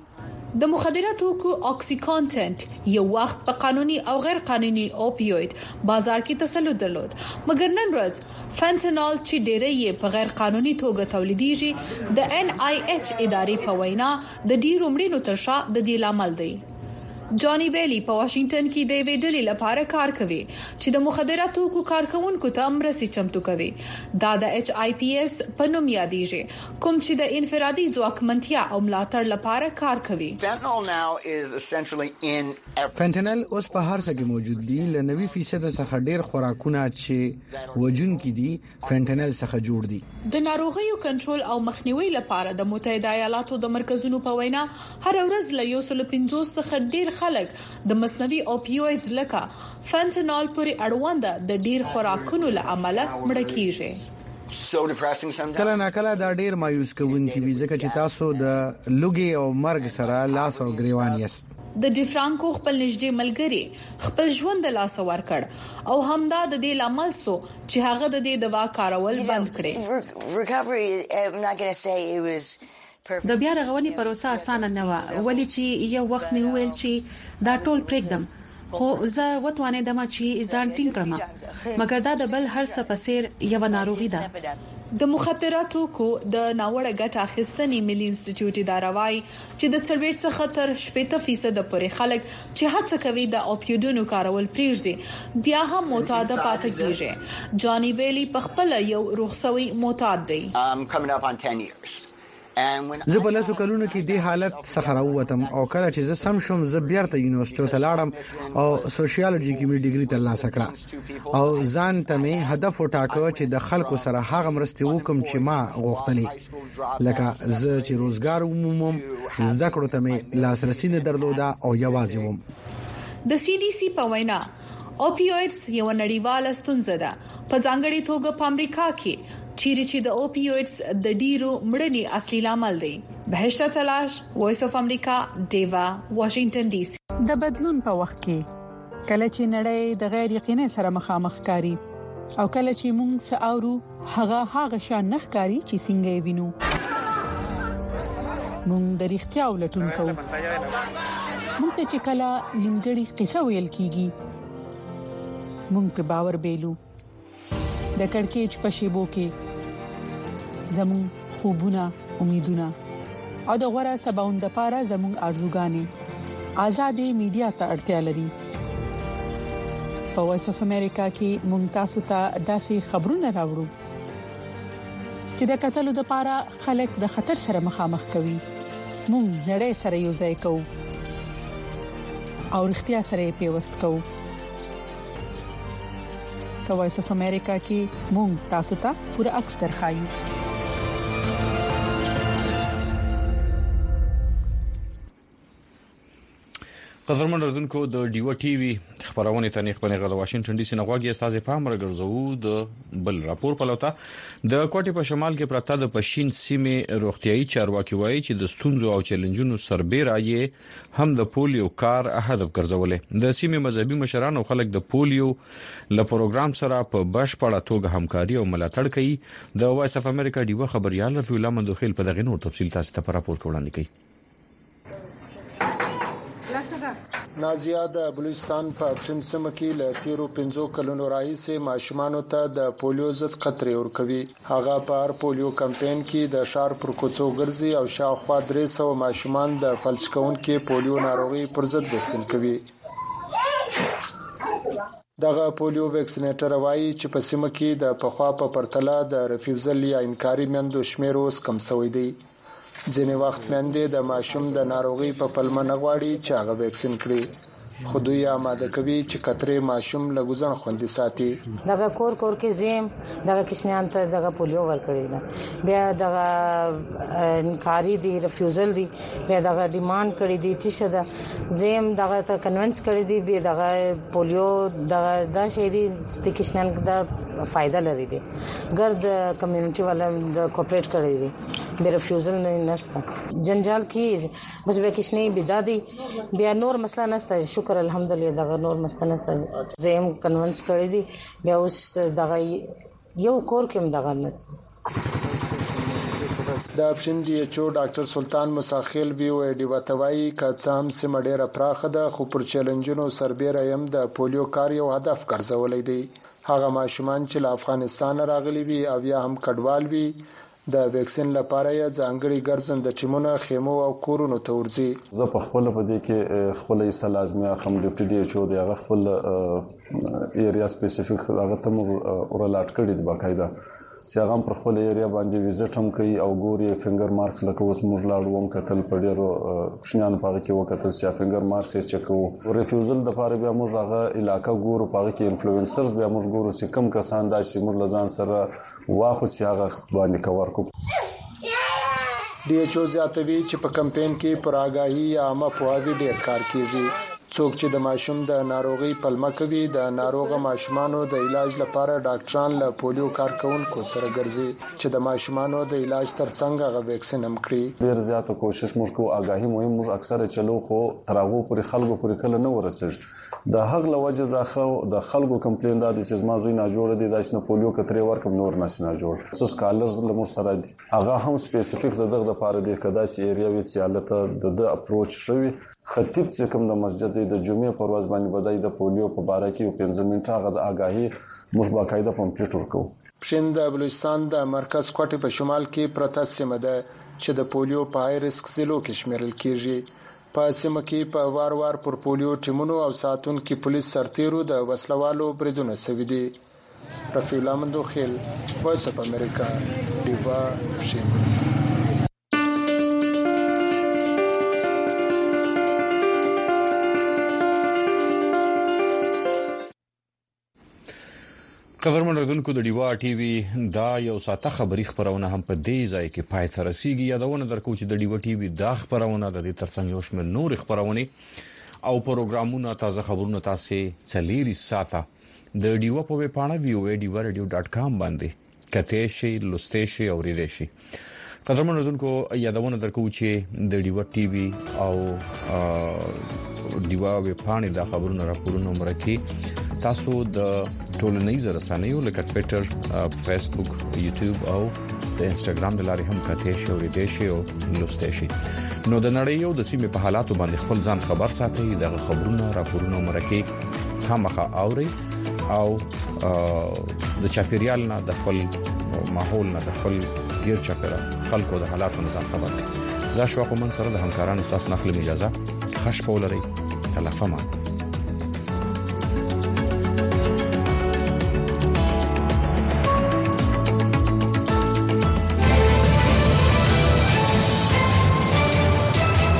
Speaker 4: د مخدره توکو اکسیکانټنټ یو وخت په قانوني او غیر قانوني اوپیوید بازار کې تسلط درلود، مګر نن ورځ فنټانول چې ډېری یې په غیر قانوني توګه تولیدېږي د NIH ادارې په وینا د ډېرو مړینو تر شا د دې لامل دی. جانی بیلی په واشنگټن کې د ویډلې لپاره کار کوي چې د مخدره توکو کارکونکو ته مرستي چمتو کوي. دا د HIPS په نوم یادېږي کوم چې د انفرادي ځواکمنتیا او ملاتړ لپاره کار کوي.
Speaker 17: فنټانل اوس په هر څه کې موجود دي. ل 90% څخه ډېر خوراکونه چې وجون کې دي فنټانل څخه جوړ دي.
Speaker 4: د ناروغیو کنټرول او مخنیوي لپاره د متحده ایالاتو د مرکزونو په وینا هر ورځ له 150 څخه ډېر خلک د مصنوعي اوپیویدز لکه فنټانول پورې اړوند د ډیر خوراکونو له امله مړ کیږي.
Speaker 17: کله ناکله دا ډیر مایوس کوونکی وي ځکه چې تاسو د لوګي او مرګ سره لاس او ګریوان یاست.
Speaker 4: د ډی فرانکو خپل نږدې ملګری خپل ژوند د لاس ورکړ او همدا د دې لامل سو چې هغه د دې دوا کارول بند
Speaker 15: کړي. د بیا رغونې پروسه اسانه نه و ولی چې یو وخت مې ویل چې دا ټول پرېږدم، خو زه وتوانېدم چې ځان ټینګ کړم، مګر دا د بل هر څه په څیر یو ناروغي ده.
Speaker 4: د مخدره توکو د ناوړه ګټه اخیستنې ملي انسټیټیوټ اداره وايي چې د 40 څخه تر 80% پورې خلک چې هڅه کوي د اوپیوډونو کارول پریږدي بیا هم معتاد پاتې کیږي. جانی بیلی په خپل یو روغسوي معتاد دی.
Speaker 17: زه په لاسو کلونو کې د حالت څخه راووتم او کله چې زه سم شوم زه بیرته یونیورسيټي ته لاړم او سوشیالوجي کې مې ډیګري ترلاسه کړه او ځان ته مې هدف وټاکو چې د خلکو سره هغه مرستې وکم چې ما غوښتلې، لکه زه چې روزګار ومومم، زده کړو ته مې لاسرسي نه درلوده او یوازې وم.
Speaker 4: د CDC په وینا اوپیویډز یو نړیواله ستونزه ده، په ځانګړي توګه په امریکا کې چیرې چې د اوپیویډز د ډیرو مړنی اصلي لامل دی. بهشته تلاش، وایس اف امریکا، ډیوا، واشنگټن ډي سي.
Speaker 8: د بدلون په وخت کې کله چې نړۍ د غیر یقیني سره مخامخ کاری او کله چې موږ ساورو هغه شان نخکاری چې څنګه وینو موږ د اړتیا ولټون کوو موږ ته چې کله نیمګړی قصه ویل کیږي موږ پر باور بیلو د کڑکېچ په شیبو کې زموږ خوبونه امیدونه او د غوړه سباوند لپاره زموږ ارزوګانې آزادې میډیا ته اړتیا لري په وایس اف امریکا کې موږ تاسو ته داسې خبرونه راوړو چې د قتل لپاره خلک د خطر سره مخامخ کوي موږ نړۍ سره یو ځای کوو او اړتیا سره پیوست کوو په وایس اف امریکا کې موږ تاسو ته پوره عکس درخایو
Speaker 1: قدرمن اردوونکو د ډیو ټي وي خبرونه ته نه خبرونه غو واشنگټن ډي سي نه غواګي استاد پام راګرځو د بل راپور په لوته د کوټې په شمال کې پراته د پښین سیمه روغتيایي چارواکي وایي چې د ستونزو او چیلنجونو سربېره یې هم د پولیو کار هدف ګرځولې د سیمه مذهبي مشران او خلک د پولیو له پروګرام سره په بشپړه توګه همکاري او ملاتړ کوي د وایس اف امریکا ډیو خبريال رفیع الله مندوخیل په دغه نور تفصیل تاسو ته په راپور کې وړاندې کوي
Speaker 18: نازیه د بلوچستان په پښین سیمه کې له تیرو 15 کلونو راهیسې ماشومان ته د پولیو ضد خطرې ورکوي هغه پر پولیو کمپاین کې د شار پر کوڅو ګرځي او شاوخوا 300 ماشومان د فلج کونکو پولیو ناروغي پر ضد وکسین کوي دغه پولیو ویکسینیټر وایي چې په سیمه کې د پخوا په پرتله د ریفیوزل یا انکاري مندو شمیر اوس کم شوی دی ځینې وخت مندې د ماشوم د ناروغي په پلمه نغواړي چې هغه ویکسین کړي خو دوی آماده کوي چې کترې ماشوم لګوزن خوندي ساتي
Speaker 19: دغه کور کې زم دغه کښنیان ته دغه پولیو ورکړي دا بیا دغه انکاري دی ریفیوزل دی بیا دغه ډیماند کړي دي چې شدا زم دغه ته کنوینس کړي دي بیا دغه پولیو دغه د شهري د کښنیان د فائدہ لري دي ګرد کمیونټي والا د کوپریټ کړي دي بیا ریفیوزل نه نسته جنجال کیږي بس به کښنی بيدادي بیا نور مسله نسته شکر الحمدلله دغه نور مسله نسته زم کنوینس کړی دي بیا اوس دغه یو کور کې دغه نسته
Speaker 18: د اپشن ډي ایچ او ډاکټر سلطان مساخیل وی ډی وتوای کڅام سم ډیره پراخه ده خو پر چیلنجونو سربېره يم د پولیو کار یو هدف ګرځولې دی هغه ماشومان چې له افغانستان راغلي وي او یا هم کډوال وي د ویکسین لپاره یې ځانګړي ګرځند ټیمونه خیمو او کورونو ته ورځي
Speaker 20: زه په خپل په دې کې خپل ایسه لازمي خم ډیپټي ډي ایچ او د خپل ایریا سپیسیفیک هغه ته اورلاټ کړی دی باقاعده سیاغم پر خپل ایریا باندې ویزټ هم کوي او ګوري فنګر مارکس لکه اوس موږ لاړو کتل په ډیرو شنان پاره کې وکتل سیا فنګر مارکس یې چکو ریفیوزل د پاره بیا موږ هغه علاقہ ګورو پاره کې انفلوئنسرز بیا موږ ګورو چې کم کسان داسې موږ لزان سره واخو سیاغه باندې کور کو
Speaker 18: ډي ایچ او زیاتوي چې په کمپاین کې پر آگاهي یا عامه پوهاوی ډیر کار کیږي څوک چې د ماشوم د ناروغي پلمه کوي د ناروغه ماشومانو د علاج لپاره ډاکټران له پولیو کارکونکو سره ګرځي چې د ماشومانو د علاج ترڅنګ غو ویکسین هم کړی
Speaker 20: ډیر زیاته کوشش موږ کوو آگاهي مهم موږ اکثره چلو خو تراغو پر خلکو پر کله نه ورسېږي د هغه لوجه ځخه د خلکو کمپلین د چې زما زوی نه جوړ دي د پولیو کترې ورکم نور نه جوړ سو سکالرز له مو سره دي هغه هم سپیسیفیک دغه لپاره د کدا سي ایریا وی سیالته د اپروچ شوی خطیب چې کوم د مسجد د جمعې پر ورځ باندې بدای د پولیو په اړه کې 15 منټه غو آگاهي موږ باقاعده پمپلیټ ورکو
Speaker 18: پښین د بلوچستان د مرکز کوټې په شمال کې پرته سیمه ده چې د پولیو په های ریسک ضلعو کې شمیرل کیږي په سیمه کې په وار پر پولیو ټیمونو او ساتون کې پولیس سرتیرو د وسلوالو بریدونه سوي دي رفیع الله مندوخیل وایس اف امریکا دیوا پښین
Speaker 1: خبرمن ردونکو د ډیوا ټي وي دا یو ساته خبري خبرونه هم په دې ځای کې پای ته رسیدي یادونه درکو چې د ډیوا ټي وي دا خبرونه د دې ترڅنګ یو شمېر نور خبرونه او پروګرامونه تازه خبرونه تاسو چلیري ساته د ډیوا په ویبپاڼه voa.radio.com باندې کته شي لسته شي او ریډه شي خبرمن ردونکو یادونه درکو چې د ډیوا ټي وي او دیوا وی پاڼې د خبرونو راپورونو مرکه تاسو د ټولنیز رسنیو لکه ټوئیټر، فیسبوک، یوټیوب او د انستګرام د لارې هم کته شو ورته شي او لوستئ شي. نو د نړۍ او د سیمې په حالاتو باندې خپل ځان خبر ساتئ. د خبرونو راپورونو مرکه خامخا اوري او د چاپیریال نه د خپل ماحول نه د خپل غیر چاپیریال خلکو د حالاتو نه ځان خبر کړئ. زه شوق من سره د همکارانو تاسو نه خپل اجازه خښ پولري. الله فمان.